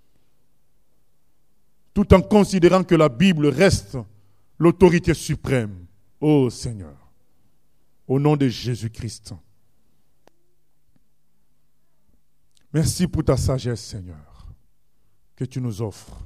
Tout en considérant que la Bible reste l'autorité suprême. Ô Seigneur, au nom de Jésus-Christ. Merci pour ta sagesse, Seigneur, que tu nous offres.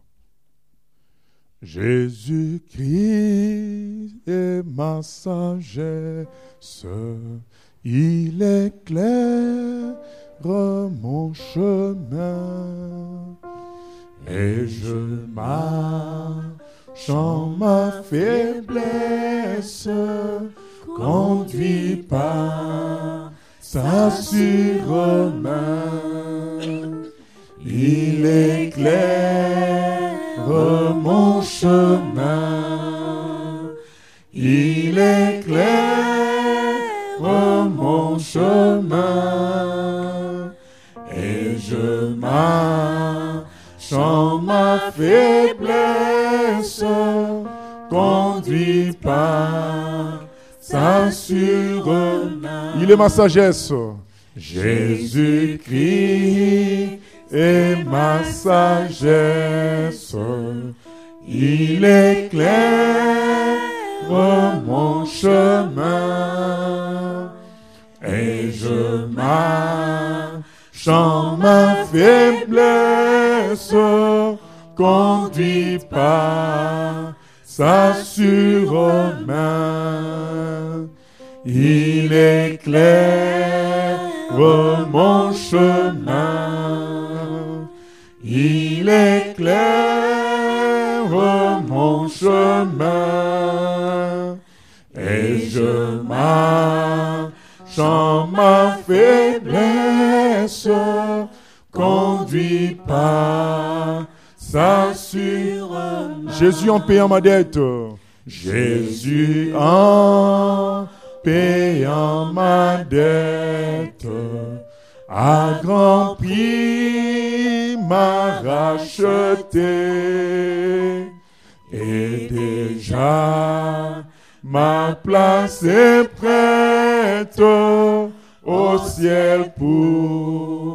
Jésus-Christ est ma sagesse, il éclaire mon chemin, et je marche en ma faiblesse, conduit par sa sûre main. Il éclaire mon chemin, il éclaire mon chemin, et je marche en ma faiblesse, conduit par sa sûre main. Il est ma sagesse. Jésus-Christ est ma sagesse, il éclaire mon chemin, et je marche en ma faiblesse, conduit par sa sûre main. Il éclaire mon chemin, il éclaire mon chemin, et je marche en ma faiblesse, conduit par sa sûre main. Jésus en payant ma dette, Jésus en payant ma dette, à grand prix m'a racheté, et déjà ma place est prête au ciel pour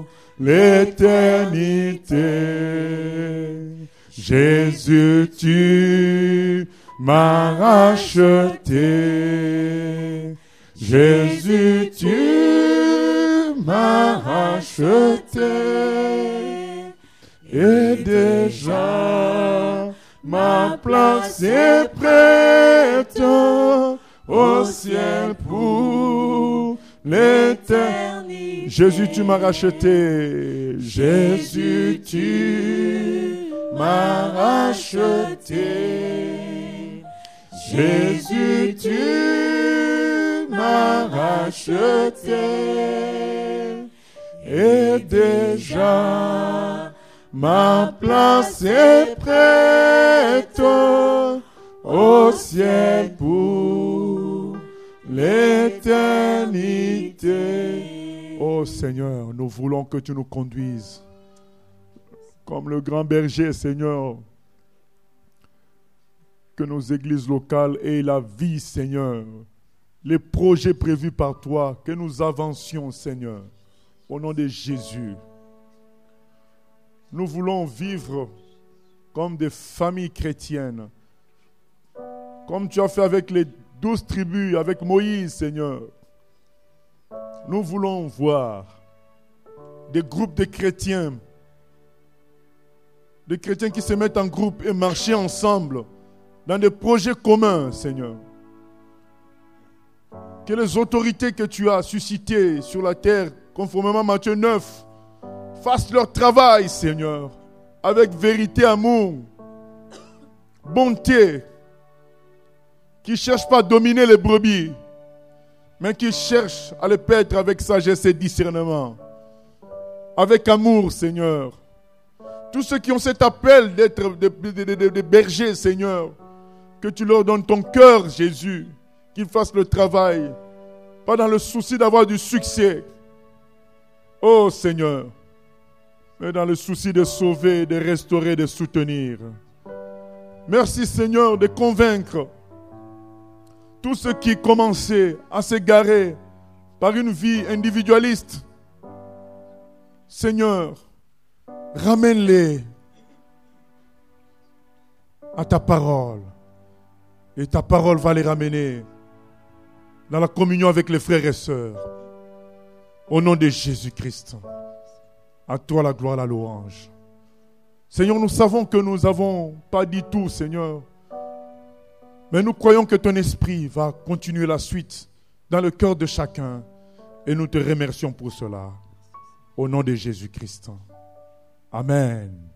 l'éternité. Jésus, tu m'as racheté. Jésus, tu m'as racheté. Et déjà ma place est prête au ciel pour l'éternité. Jésus, tu m'as racheté. Jésus, tu m'as racheté. Jésus, tu m'as racheté. Et déjà ma place est prête au ciel pour l'éternité. Ô Seigneur, nous voulons que tu nous conduises comme le grand berger, Seigneur. Que nos églises locales aient la vie, Seigneur. Les projets prévus par toi, que nous avancions, Seigneur. Au nom de Jésus. Nous voulons vivre comme des familles chrétiennes. Comme tu as fait avec les 12 tribus, avec Moïse, Seigneur. Nous voulons voir des groupes de chrétiens. Des chrétiens qui se mettent en groupe et marcher ensemble dans des projets communs, Seigneur. Que les autorités que tu as suscitées sur la terre, conformément à Matthieu 9, fassent leur travail, Seigneur, avec vérité, amour, bonté, qui ne cherchent pas à dominer les brebis, mais qui cherchent à les paître avec sagesse et discernement, avec amour, Seigneur. Tous ceux qui ont cet appel d'être des bergers, Seigneur, que tu leur donnes ton cœur, Jésus, qu'ils fassent le travail, pas dans le souci d'avoir du succès. Oh Seigneur, mais dans le souci de sauver, de restaurer, de soutenir. Merci Seigneur de convaincre tous ceux qui commençaient à s'égarer par une vie individualiste. Seigneur, ramène-les à ta parole. Et ta parole va les ramener dans la communion avec les frères et sœurs. Au nom de Jésus-Christ. À toi la gloire, la louange. Seigneur, nous savons que nous n'avons pas dit tout, Seigneur. Mais nous croyons que ton esprit va continuer la suite dans le cœur de chacun. Et nous te remercions pour cela. Au nom de Jésus-Christ. Amen.